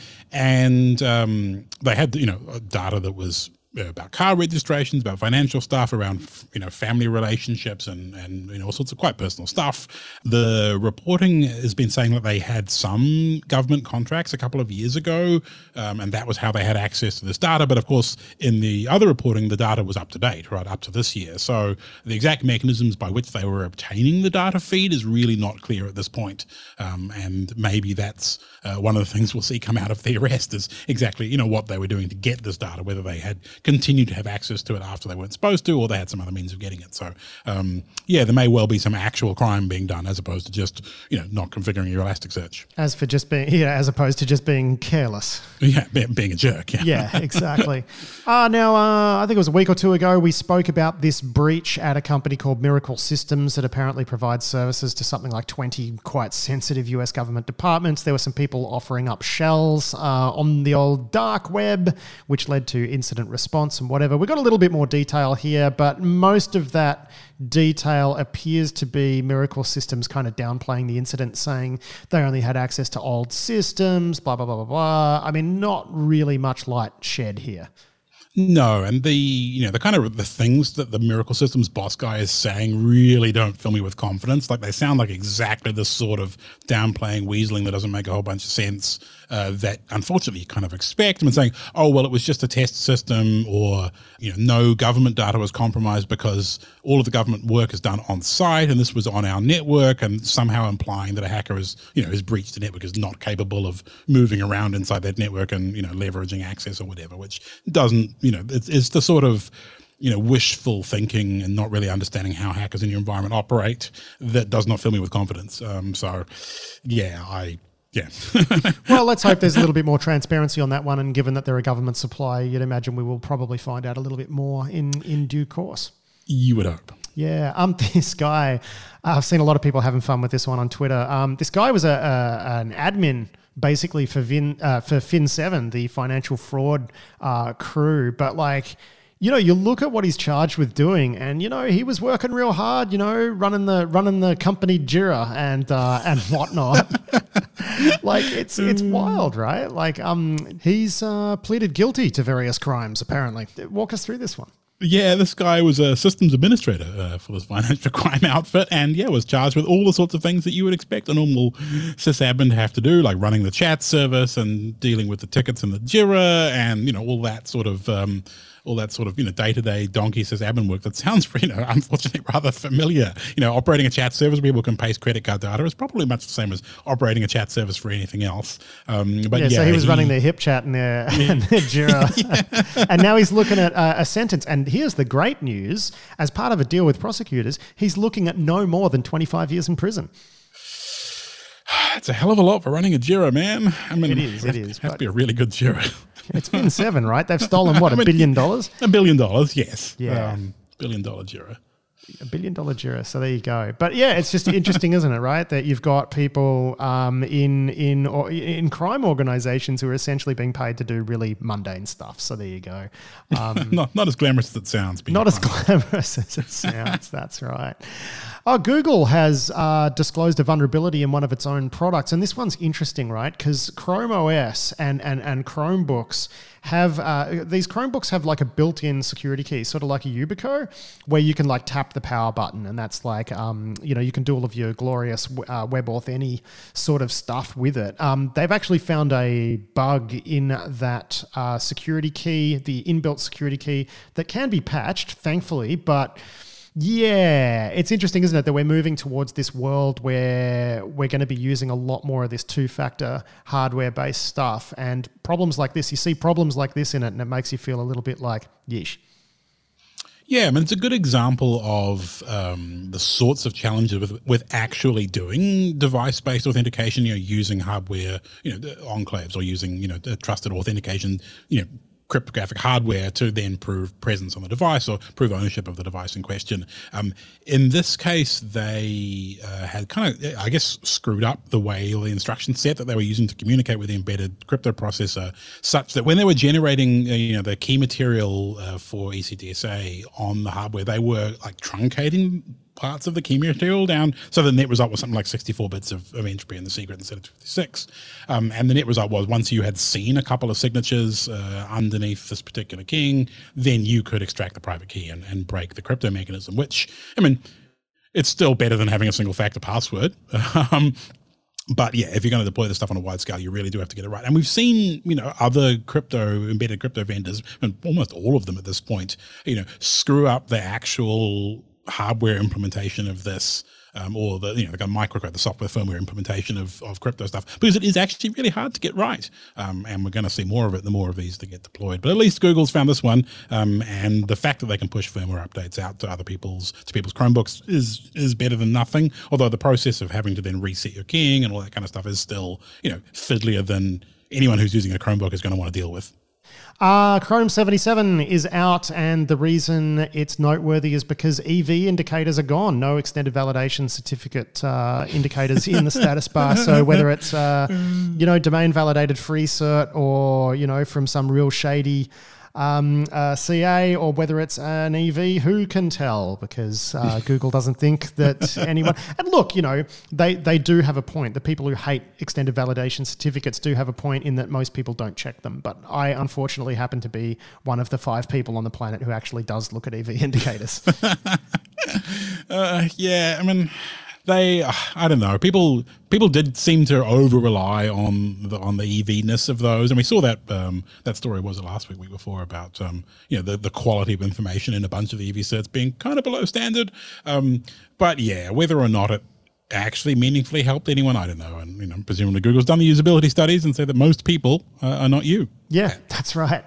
[SPEAKER 2] and um, they had, you know, data that was about car registrations, about financial stuff, around, you know, family relationships and, and, you know, all sorts of quite personal stuff. The reporting has been saying that they had some government contracts a couple of years ago, um, and that was how they had access to this data. But of course, in the other reporting, the data was up to date, right, up to this year. So the exact mechanisms by which they were obtaining the data feed is really not clear at this point. Um, and maybe that's uh, one of the things we'll see come out of the arrest is exactly, you know, what they were doing to get this data, whether they had continue to have access to it after they weren't supposed to, or they had some other means of getting it. So, um, yeah, there may well be some actual crime being done as opposed to just, you know, not configuring your Elasticsearch.
[SPEAKER 1] As for just being, yeah, as opposed to just being careless.
[SPEAKER 2] Yeah, be, being a jerk. Yeah,
[SPEAKER 1] yeah exactly. uh, now, uh, I think it was a week or two ago, we spoke about this breach at a company called Miracle Systems that apparently provides services to something like twenty quite sensitive U S government departments. There were some people offering up shells uh, on the old dark web, which led to incident response and whatever. We've got a little bit more detail here, but most of that detail appears to be Miracle Systems kind of downplaying the incident, saying they only had access to old systems, blah, blah, blah, blah, blah. I mean, not really much light shed here.
[SPEAKER 2] No, and the, you know, the kind of the things that the Miracle Systems boss guy is saying really don't fill me with confidence. Like, they sound like exactly the sort of downplaying weaseling that doesn't make a whole bunch of sense uh, that unfortunately you kind of expect. I mean, saying, oh, well, it was just a test system, or, you know, no government data was compromised because all of the government work is done on site and this was on our network, and somehow implying that a hacker is, you know, has breached the network, is not capable of moving around inside that network and, you know, leveraging access or whatever, which doesn't, you know, it's, it's the sort of, you know, wishful thinking and not really understanding how hackers in your environment operate that does not fill me with confidence. Um, so, yeah, I, yeah.
[SPEAKER 1] Well, let's hope there's a little bit more transparency on that one. And given that they're a government supplier, you'd imagine we will probably find out a little bit more in, in due course.
[SPEAKER 2] You would hope.
[SPEAKER 1] Yeah, um, this guy, uh, I've seen a lot of people having fun with this one on Twitter. Um, this guy was a, a an admin basically for Vin uh, for Fin seven, the financial fraud uh, crew. But like, you know, you look at what he's charged with doing, and you know, he was working real hard. You know, running the running the company Jira and uh, and whatnot. Like, it's it's wild, right? Like, um, he's uh, pleaded guilty to various crimes. Apparently, walk us through this one.
[SPEAKER 2] Yeah, this guy was a systems administrator uh, for this financial crime outfit, and yeah, was charged with all the sorts of things that you would expect a normal sysadmin to have to do, like running the chat service and dealing with the tickets and the Jira, and you know, all that sort of um, all that sort of, you know, day-to-day donkey sysadmin work that sounds, you know, unfortunately rather familiar. You know, operating a chat service where people can paste credit card data is probably much the same as operating a chat service for anything else. Um, but yeah,
[SPEAKER 1] yeah, so he was
[SPEAKER 2] he,
[SPEAKER 1] running their HipChat and their, yeah. and their Jira. Yeah. And now he's looking at uh, a sentence. And here's the great news. As part of a deal with prosecutors, he's looking at no more than twenty-five years in prison.
[SPEAKER 2] It's a hell of a lot for running a Jira, man. I mean,
[SPEAKER 1] it is, it
[SPEAKER 2] it
[SPEAKER 1] is.
[SPEAKER 2] has to be a really good Jira.
[SPEAKER 1] It's Fin seven, right? They've stolen, what, a I mean, billion dollars?
[SPEAKER 2] A billion dollars, yes.
[SPEAKER 1] Yeah.
[SPEAKER 2] Um, billion dollar Jira.
[SPEAKER 1] A billion dollar Jira. So there you go. But yeah, it's just interesting, isn't it, right? That you've got people um, in in or in crime organizations who are essentially being paid to do really mundane stuff. So there you go. Um,
[SPEAKER 2] not, not as glamorous as it sounds.
[SPEAKER 1] Not as glamorous as it sounds. That's right. Oh, Google has uh, disclosed a vulnerability in one of its own products. And this one's interesting, right? Because Chrome O S and, and, and Chromebooks have uh, these Chromebooks have like a built-in security key, sort of like a Yubico, where you can like tap the power button, and that's like um, you know, you can do all of your glorious uh, WebAuthn sort of stuff with it. Um, they've actually found a bug in that uh, security key, the inbuilt security key, that can be patched, thankfully, but yeah, it's interesting, isn't it, that we're moving towards this world where we're going to be using a lot more of this two-factor hardware-based stuff, and problems like this, you see problems like this in it, and it makes you feel a little bit like, yeesh.
[SPEAKER 2] Yeah, I mean, it's a good example of um, the sorts of challenges with, with actually doing device-based authentication, you know, using hardware, you know, enclaves, or using, you know, trusted authentication, you know, cryptographic hardware to then prove presence on the device or prove ownership of the device in question. Um, in this case, they uh, had kind of, I guess, screwed up the way or the instruction set that they were using to communicate with the embedded crypto processor, such that when they were generating, uh, you know, the key material uh, for E C D S A on the hardware, they were like truncating parts of the key material down, so the net result was something like sixty-four bits of, of entropy in the secret instead of fifty-six. Um, and the net result was, once you had seen a couple of signatures uh, underneath this particular keying, then you could extract the private key and, and break the crypto mechanism, which, I mean, it's still better than having a single factor password. um, But yeah, if you're going to deploy this stuff on a wide scale, you really do have to get it right. And we've seen, you know, other crypto, embedded crypto vendors, and almost all of them at this point, you know, screw up the actual hardware implementation of this, um, or the, you know, the microcode, the software firmware implementation of, of crypto stuff, because it is actually really hard to get right. Um, and we're going to see more of it, the more of these that get deployed. But at least Google's found this one. Um, and the fact that they can push firmware updates out to other people's, to people's Chromebooks is, is better than nothing. Although the process of having to then reset your keying and all that kind of stuff is still, you know, fiddlier than anyone who's using a Chromebook is going to want to deal with.
[SPEAKER 1] Uh, Chrome seventy-seven is out, and the reason it's noteworthy is because E V indicators are gone. No extended validation certificate uh, indicators in the status bar. So whether it's, uh, you know, domain validated free cert, or, you know, from some real shady um, uh, C A, or whether it's an E V, who can tell? Because uh, Google doesn't think that anyone... And look, you know, they, they do have a point. The people who hate extended validation certificates do have a point in that most people don't check them. But I unfortunately happen to be one of the five people on the planet who actually does look at E V indicators.
[SPEAKER 2] uh, yeah, I mean... They, I don't know. People, people did seem to over rely on the on the E V-ness of those, and we saw that um, that story was it last week, week before, about um, you know, the the quality of information in a bunch of the E V certs being kind of below standard. Um, but yeah, whether or not it actually meaningfully helped anyone, I don't know. And you know, presumably Google's done the usability studies and said that most people uh, are not you.
[SPEAKER 1] Yeah, that's right.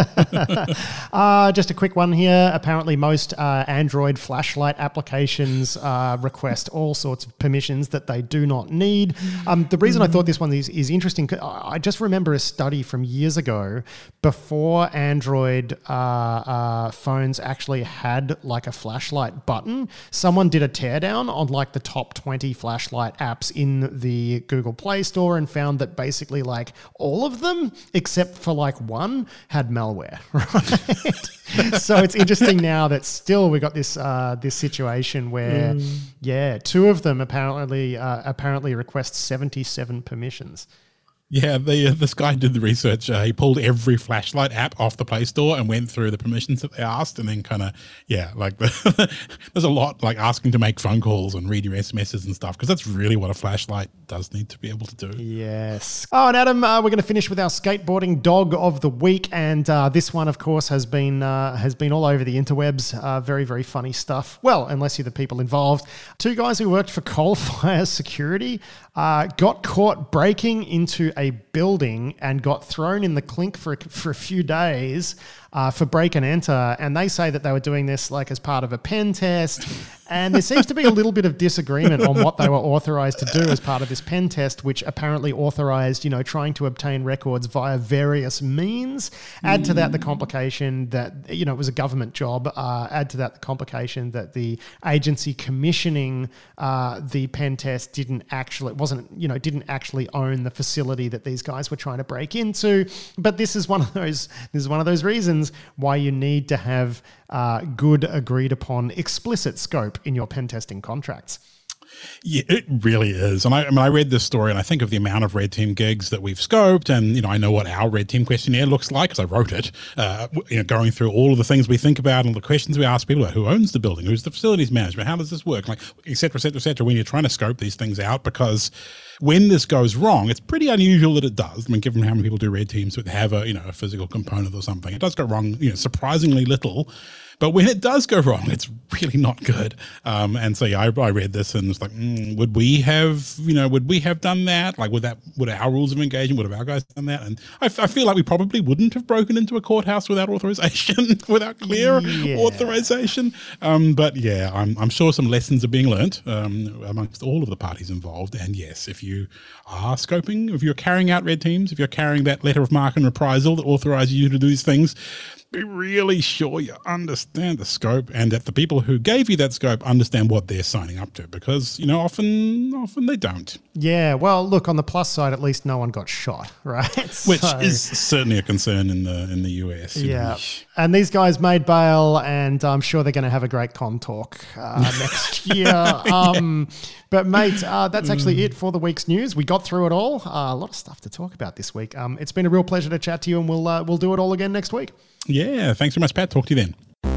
[SPEAKER 1] uh, just a quick one here. Apparently most uh, Android flashlight applications uh, request all sorts of permissions that they do not need. Um, the reason I thought this one is, is interesting, I just remember a study from years ago, before Android uh, uh, phones actually had like a flashlight button. Someone did a teardown on like the top twenty flashlight apps in the Google Play Store and found that basically like all of them, except for like one, had malware, right? So it's interesting now that still we got this uh, this situation where, mm. yeah, two of them apparently uh, apparently request seventy-seven permissions.
[SPEAKER 2] Yeah, the, uh, this guy did the research. Uh, he pulled every flashlight app off the Play Store and went through the permissions that they asked, and then kind of, yeah, like the, there's a lot like asking to make phone calls and read your S M Ses and stuff, because that's really what a flashlight does need to be able to do.
[SPEAKER 1] Yes. Oh, and Adam, uh, we're going to finish with our skateboarding dog of the week, and uh, this one, of course, has been uh, has been all over the interwebs. Uh, very, very funny stuff. Well, unless you're the people involved. Two guys who worked for Coalfire Security uh, got caught breaking into a building and got thrown in the clink for a, for a few days uh, for break and enter. And they say that they were doing this like as part of a pen test. And there seems to be a little bit of disagreement on what they were authorized to do as part of this pen test, which apparently authorized, you know, trying to obtain records via various means. Add to that the complication that, you know, it was a government job. Uh, add to that the complication that the agency commissioning uh, the pen test didn't actually, wasn't, you know, didn't actually own the facility that these guys were trying to break into. But this is one of those, this is one of those reasons why you need to have uh, good agreed upon explicit scope in your pen testing contracts.
[SPEAKER 2] Yeah, it really is. And I, I mean, I read this story and I think of the amount of red team gigs that we've scoped, and, you know, I know what our red team questionnaire looks like because I wrote it, uh, you know, going through all of the things we think about and the questions we ask people about who owns the building, who's the facilities management, how does this work, like, et cetera, et cetera, et cetera, when you're trying to scope these things out, because when this goes wrong, it's pretty unusual that it does. I mean, given how many people do red teams that have a, you know, a physical component or something, it does go wrong, you know, surprisingly little. But when it does go wrong, it's really not good. Um, and so, yeah, I, I read this and it's like, mm, would we have, you know, would we have done that? Like, would that, would our rules of engagement, would have our guys done that? And I, I feel like we probably wouldn't have broken into a courthouse without authorization, without clear yeah. authorization. Um, but yeah, I'm, I'm sure some lessons are being learnt um, amongst all of the parties involved. And yes, if you are scoping, if you're carrying out red teams, if you're carrying that letter of marque and reprisal that authorizes you to do these things, be really sure you understand the scope and that the people who gave you that scope understand what they're signing up to, because, you know, often often they don't.
[SPEAKER 1] Yeah, well, look, on the plus side, at least no one got shot, right?
[SPEAKER 2] Which
[SPEAKER 1] so,
[SPEAKER 2] is certainly a concern in the in the U S.
[SPEAKER 1] Yeah,
[SPEAKER 2] know.
[SPEAKER 1] and these guys made bail, and I'm sure they're going to have a great con talk uh, next year. Um, yeah. But, mate, uh, that's actually mm. it for the week's news. We got through it all. Uh, a lot of stuff to talk about this week. Um, it's been a real pleasure to chat to you, and we'll uh, we'll do it all again next week.
[SPEAKER 2] Yeah, thanks so much, Pat. Talk to you then.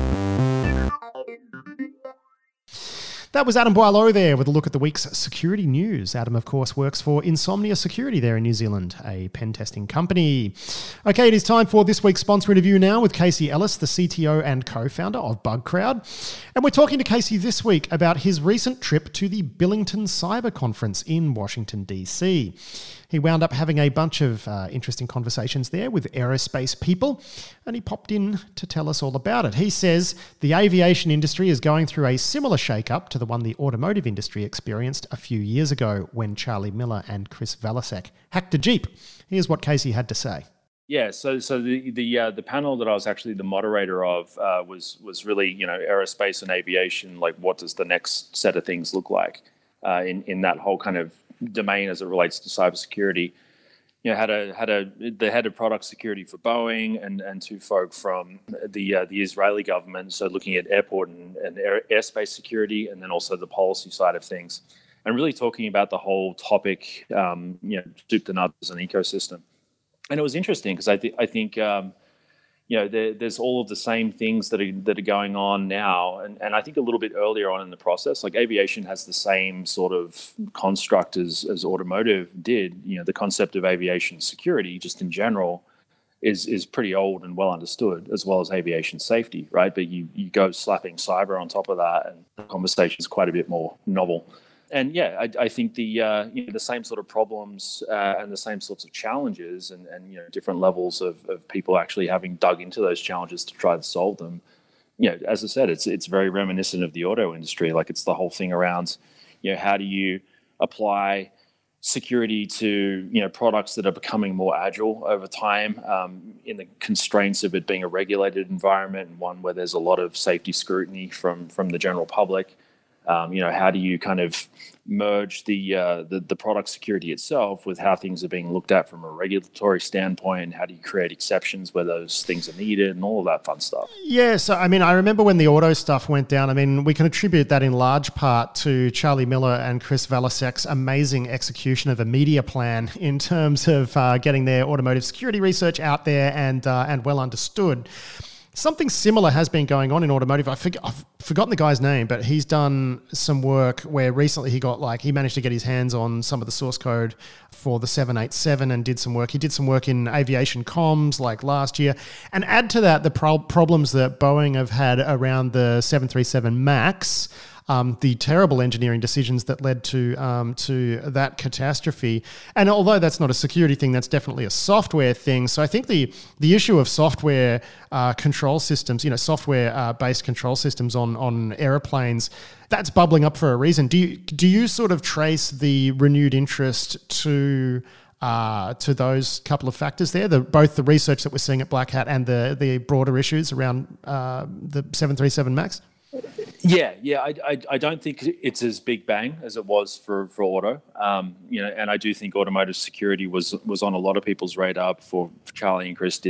[SPEAKER 1] That was Adam Boileau there with a look at the week's security news. Adam, of course, works for Insomnia Security there in New Zealand, a pen testing company. Okay, it is time for this week's sponsor interview now with Casey Ellis, the C T O and co-founder of BugCrowd. And we're talking to Casey this week about his recent trip to the Billington Cyber Conference in Washington, D C. He wound up having a bunch of uh, interesting conversations there with aerospace people, and he popped in to tell us all about it. He says the aviation industry is going through a similar shake-up to the one the automotive industry experienced a few years ago when Charlie Miller and Chris Valasek hacked a Jeep. Here's what Casey had to say.
[SPEAKER 3] Yeah, so so the the uh, the panel that I was actually the moderator of uh, was was really, you know, aerospace and aviation. Like, what does the next set of things look like uh, in in that whole kind of domain as it relates to cybersecurity? You know, had a had a the head of product security for Boeing and and two folk from the uh, the Israeli government. So looking at airport and, and air, airspace security, and then also the policy side of things, and really talking about the whole topic, um, you know, soup to nuts as an ecosystem. And it was interesting because I think I think um, you know there, there's all of the same things that are that are going on now, and, and I think a little bit earlier on in the process. Like, aviation has the same sort of construct as as automotive did. You know, the concept of aviation security, just in general, is is pretty old and well understood, as well as aviation safety, right? But you you go slapping cyber on top of that, and the conversation is quite a bit more novel. And yeah, I, I think the uh, you know the same sort of problems uh, and the same sorts of challenges, and, and you know different levels of, of people actually having dug into those challenges to try to solve them. You know, as I said, it's it's very reminiscent of the auto industry. Like, it's the whole thing around, you know, how do you apply security to, you know, products that are becoming more agile over time, um, in the constraints of it being a regulated environment and one where there's a lot of safety scrutiny from from the general public. Um, you know, how do you kind of merge the, uh, the the product security itself with how things are being looked at from a regulatory standpoint? How do you create exceptions where those things are needed, and all of that fun stuff?
[SPEAKER 1] Yeah, so I mean, I remember when the auto stuff went down. I mean, we can attribute that in large part to Charlie Miller and Chris Valasek's amazing execution of a media plan in terms of uh, getting their automotive security research out there and uh, and well understood. Something similar has been going on in automotive. I forget, I've forgotten the guy's name, but he's done some work where recently he got like, he managed to get his hands on some of the source code for the seven eighty-seven and did some work. He did some work in aviation comms like last year. And add to that the pro- problems that Boeing have had around the seven thirty-seven MAX, Um, the terrible engineering decisions that led to um, to that catastrophe. And although that's not a security thing, that's definitely a software thing. So I think the the issue of software uh, control systems, you know, software uh, based control systems on on airplanes, that's bubbling up for a reason. Do you do you sort of trace the renewed interest to Uh, to those couple of factors there, the, both the research that we're seeing at Black Hat and the the broader issues around uh, the seven thirty-seven MAX?
[SPEAKER 3] Yeah, yeah, I, I, I don't think it's as big bang as it was for for auto, um, you know, and I do think automotive security was was on a lot of people's radar before Charlie and Chris did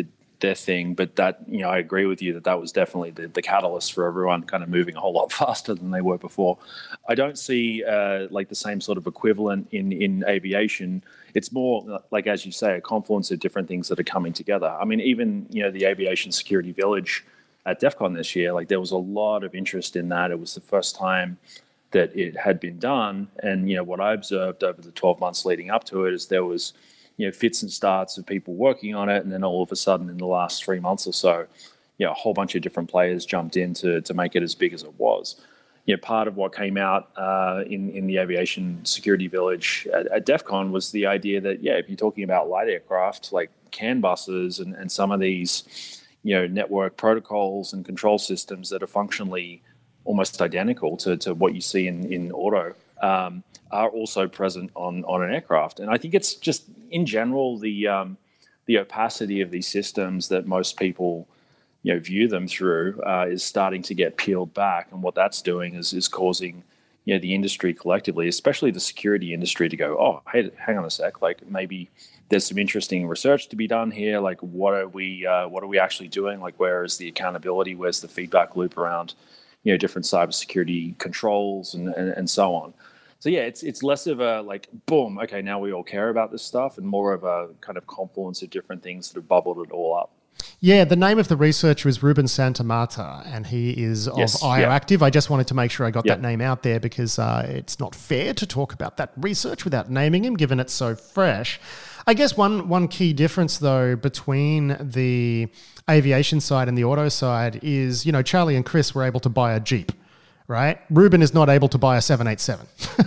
[SPEAKER 3] their thing. But that, you know, I agree with you that that was definitely the, the catalyst for everyone kind of moving a whole lot faster than they were before. I don't see uh, like the same sort of equivalent in in aviation. It's more like, as you say, a confluence of different things that are coming together. I mean, even, you know, the Aviation Security Village at DEF CON this year, like there was a lot of interest in that. It was the first time that it had been done. And, you know, what I observed over the twelve months leading up to it is there was, you know, fits and starts of people working on it. And then all of a sudden in the last three months or so, you know, a whole bunch of different players jumped in to, to make it as big as it was. You know, part of what came out uh, in, in the Aviation Security Village at, at DEF CON was the idea that, yeah, if you're talking about light aircraft like CAN buses and, and some of these, you know, network protocols and control systems that are functionally almost identical to, to what you see in, in auto, um, are also present on, on an aircraft. And I think it's just, in general, the um, the opacity of these systems that most people, you know, view them through uh, is starting to get peeled back. And what that's doing is is causing, you know, the industry collectively, especially the security industry, to go, oh, hey, hang on a sec, like maybe there's some interesting research to be done here. Like, what are we uh, what are we actually doing? Like, where is the accountability? Where's the feedback loop around, you know, different cybersecurity controls and, and, and so on. So yeah, it's it's less of a like, boom, okay, now we all care about this stuff, and more of a kind of confluence of different things that have bubbled it all up.
[SPEAKER 1] Yeah, the name of the researcher is Ruben Santamarta, and he is of
[SPEAKER 3] yes,
[SPEAKER 1] IOActive.
[SPEAKER 3] yeah.
[SPEAKER 1] I just wanted to make sure I got
[SPEAKER 3] yeah.
[SPEAKER 1] that name out there because uh, it's not fair to talk about that research without naming him, given it's so fresh. I guess one one key difference, though, between the aviation side and the auto side is, you know, Charlie and Chris were able to buy a Jeep, right? Ruben is not able to buy a seven eighty-seven.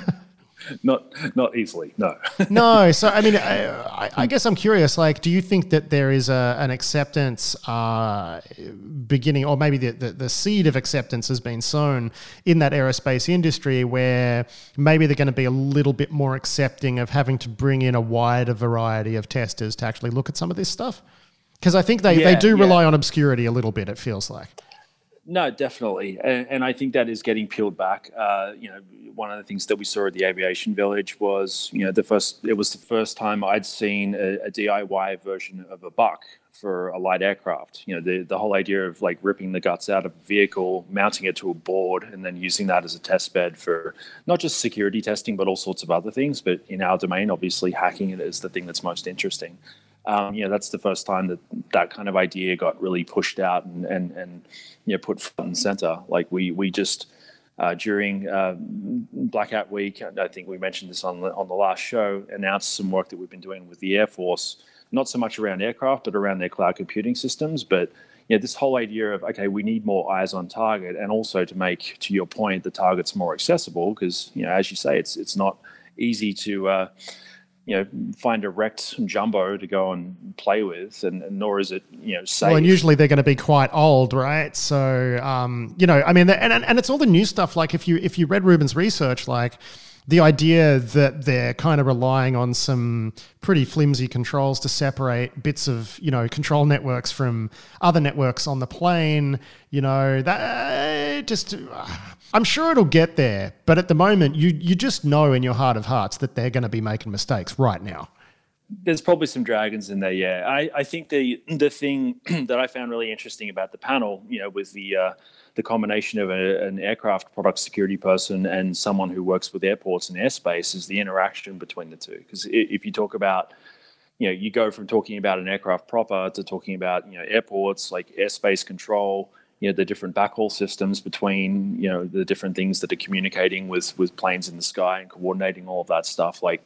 [SPEAKER 3] Not not easily, no.
[SPEAKER 1] No, so I mean, I, I guess I'm curious. Like, do you think that there is a, an acceptance uh, beginning, or maybe the, the the seed of acceptance has been sown in that aerospace industry, where maybe they're going to be a little bit more accepting of having to bring in a wider variety of testers to actually look at some of this stuff? Because I think they,
[SPEAKER 3] yeah,
[SPEAKER 1] they do
[SPEAKER 3] yeah.
[SPEAKER 1] rely on obscurity a little bit, it feels like.
[SPEAKER 3] No, definitely, and, and I think that is getting peeled back. Uh, you know, one of the things that we saw at the Aviation Village was, you know, the first. It was the first time I'd seen a, a D I Y version of a buck for a light aircraft. You know, the the whole idea of like ripping the guts out of a vehicle, mounting it to a board, and then using that as a test bed for not just security testing, but all sorts of other things. But in our domain, obviously, hacking it is the thing that's most interesting. Um, you know, that's the first time that that kind of idea got really pushed out and, and, and you know, put front and center. Like we we just, uh, during uh, Black Hat Week, I think we mentioned this on the, on the last show, announced some work that we've been doing with the Air Force, not so much around aircraft, but around their cloud computing systems. But, you know, this whole idea of, okay, we need more eyes on target, and also to make, to your point, the targets more accessible, because, you know, as you say, it's it's not easy to... Uh, you know, find a wrecked jumbo to go and play with, and, and nor is it, you know, safe.
[SPEAKER 1] Well, and usually they're going to be quite old, right? So, um, you know, I mean, and, and it's all the new stuff. Like if you if you read Ruben's research, like the idea that they're kind of relying on some pretty flimsy controls to separate bits of, you know, control networks from other networks on the plane, you know, that just... Uh, I'm sure it'll get there, but at the moment, you you just know in your heart of hearts that they're going to be making mistakes right now.
[SPEAKER 3] There's probably some dragons in there, yeah. I, I think the the thing that I found really interesting about the panel, you know, was the uh, the combination of a, an aircraft product security person and someone who works with airports and airspace is the interaction between the two. Because if you talk about, you know, you go from talking about an aircraft proper to talking about, you know, airports, like airspace control, you know, the different backhaul systems between, you know, the different things that are communicating with, with planes in the sky and coordinating all of that stuff. Like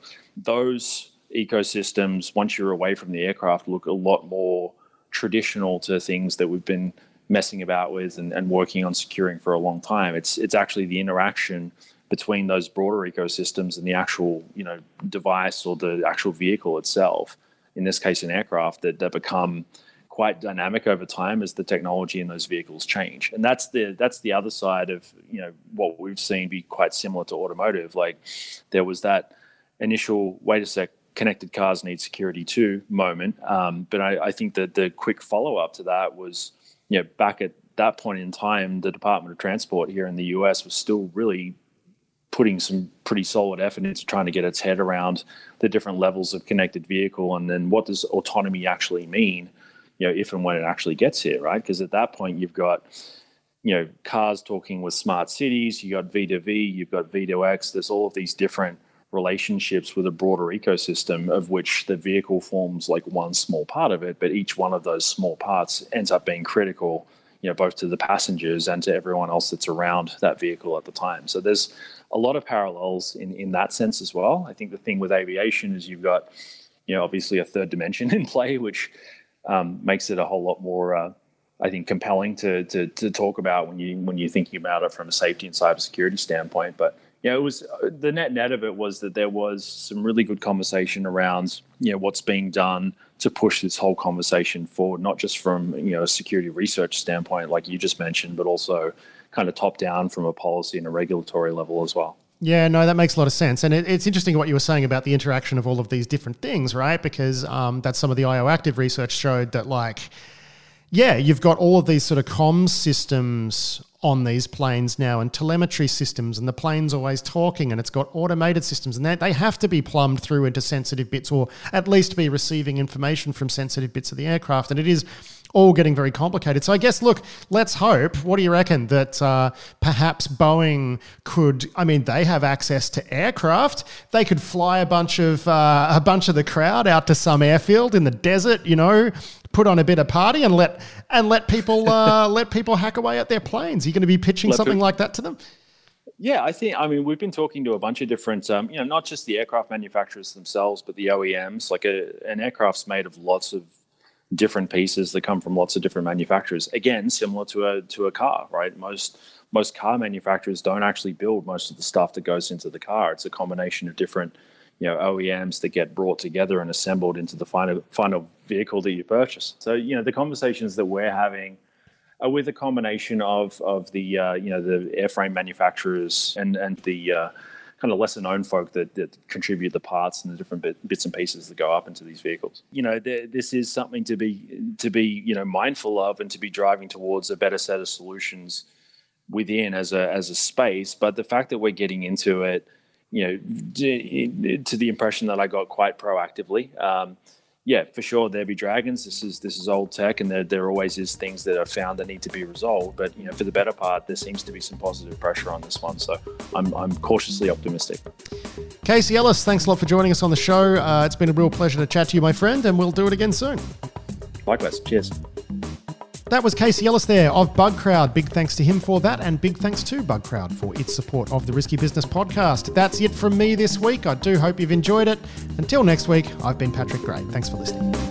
[SPEAKER 3] those ecosystems, once you're away from the aircraft, look a lot more traditional to things that we've been messing about with and, and working on securing for a long time. It's it's actually the interaction between those broader ecosystems and the actual, you know, device or the actual vehicle itself, in this case an aircraft, that, that become quite dynamic over time as the technology in those vehicles change. And that's the that's the other side of, you know, what we've seen be quite similar to automotive. Like there was that initial, wait a sec, connected cars need security too moment. Um, but I, I think that the quick follow-up to that was, you know, back at that point in time, the Department of Transport here in the U S was still really putting some pretty solid effort into trying to get its head around the different levels of connected vehicle and then what does autonomy actually mean. you know, if and when it actually gets here, right? Because at that point, you've got, you know, cars talking with smart cities, you got V two V, you've got V two X, there's all of these different relationships with a broader ecosystem of which the vehicle forms like one small part of it, but each one of those small parts ends up being critical, you know, both to the passengers and to everyone else that's around that vehicle at the time. So there's a lot of parallels in, in that sense as well. I think the thing with aviation is you've got, you know, obviously a third dimension in play, which um, makes it a whole lot more, uh, I think, compelling to, to to talk about when you when you're thinking about it from a safety and cybersecurity standpoint. But yeah, it was the net net of it was that there was some really good conversation around, you know, what's being done to push this whole conversation forward, not just from, you know, a security research standpoint, like you just mentioned, but also kind of top down from a policy and a regulatory level as well.
[SPEAKER 1] Yeah, no, that makes a lot of sense. And it, it's interesting what you were saying about the interaction of all of these different things, right? Because um, that's some of the I O Active research showed that, like, yeah, you've got all of these sort of comms systems on these planes now and telemetry systems, and the plane's always talking, and it's got automated systems, and they, they have to be plumbed through into sensitive bits, or at least be receiving information from sensitive bits of the aircraft. And it is all getting very complicated. So I guess, look, let's hope, what do you reckon, that uh, perhaps Boeing could, I mean, they have access to aircraft. They could fly a bunch of uh, a bunch of the crowd out to some airfield in the desert, you know, put on a bit of party and let and let people uh, let people hack away at their planes. Are you going to be pitching let something people, like that to them?
[SPEAKER 3] Yeah, I think, I mean, we've been talking to a bunch of different, um, you know, not just the aircraft manufacturers themselves, but the O E Ms. Like a, an aircraft's made of lots of different pieces that come from lots of different manufacturers. Again, similar to a to a car, right? Most most car manufacturers don't actually build most of the stuff that goes into the car. It's a combination of different, you know, O E Ms that get brought together and assembled into the final final vehicle that you purchase. So, you know, the conversations that we're having are with a combination of of the uh, you know, the airframe manufacturers and and the uh, kind of lesser known folk that, that contribute the parts and the different bit, bits and pieces that go up into these vehicles. You know, th- this is something to be to be you know, mindful of and to be driving towards a better set of solutions within as a as a space. But the fact that we're getting into it, you know, d- to the impression that I got quite proactively. Um, yeah, for sure, there be dragons. This is this is old tech, and there there always is things that are found that need to be resolved. But, you know, for the better part, there seems to be some positive pressure on this one. So I'm I'm cautiously optimistic.
[SPEAKER 1] Casey Ellis, thanks a lot for joining us on the show. Uh, it's been a real pleasure to chat to you, my friend, and we'll do it again soon.
[SPEAKER 3] Likewise. Cheers.
[SPEAKER 1] That was Casey Ellis there of BugCrowd. Big thanks to him for that, and big thanks to BugCrowd for its support of the Risky Business podcast. That's it from me this week. I do hope you've enjoyed it. Until next week, I've been Patrick Gray. Thanks for listening.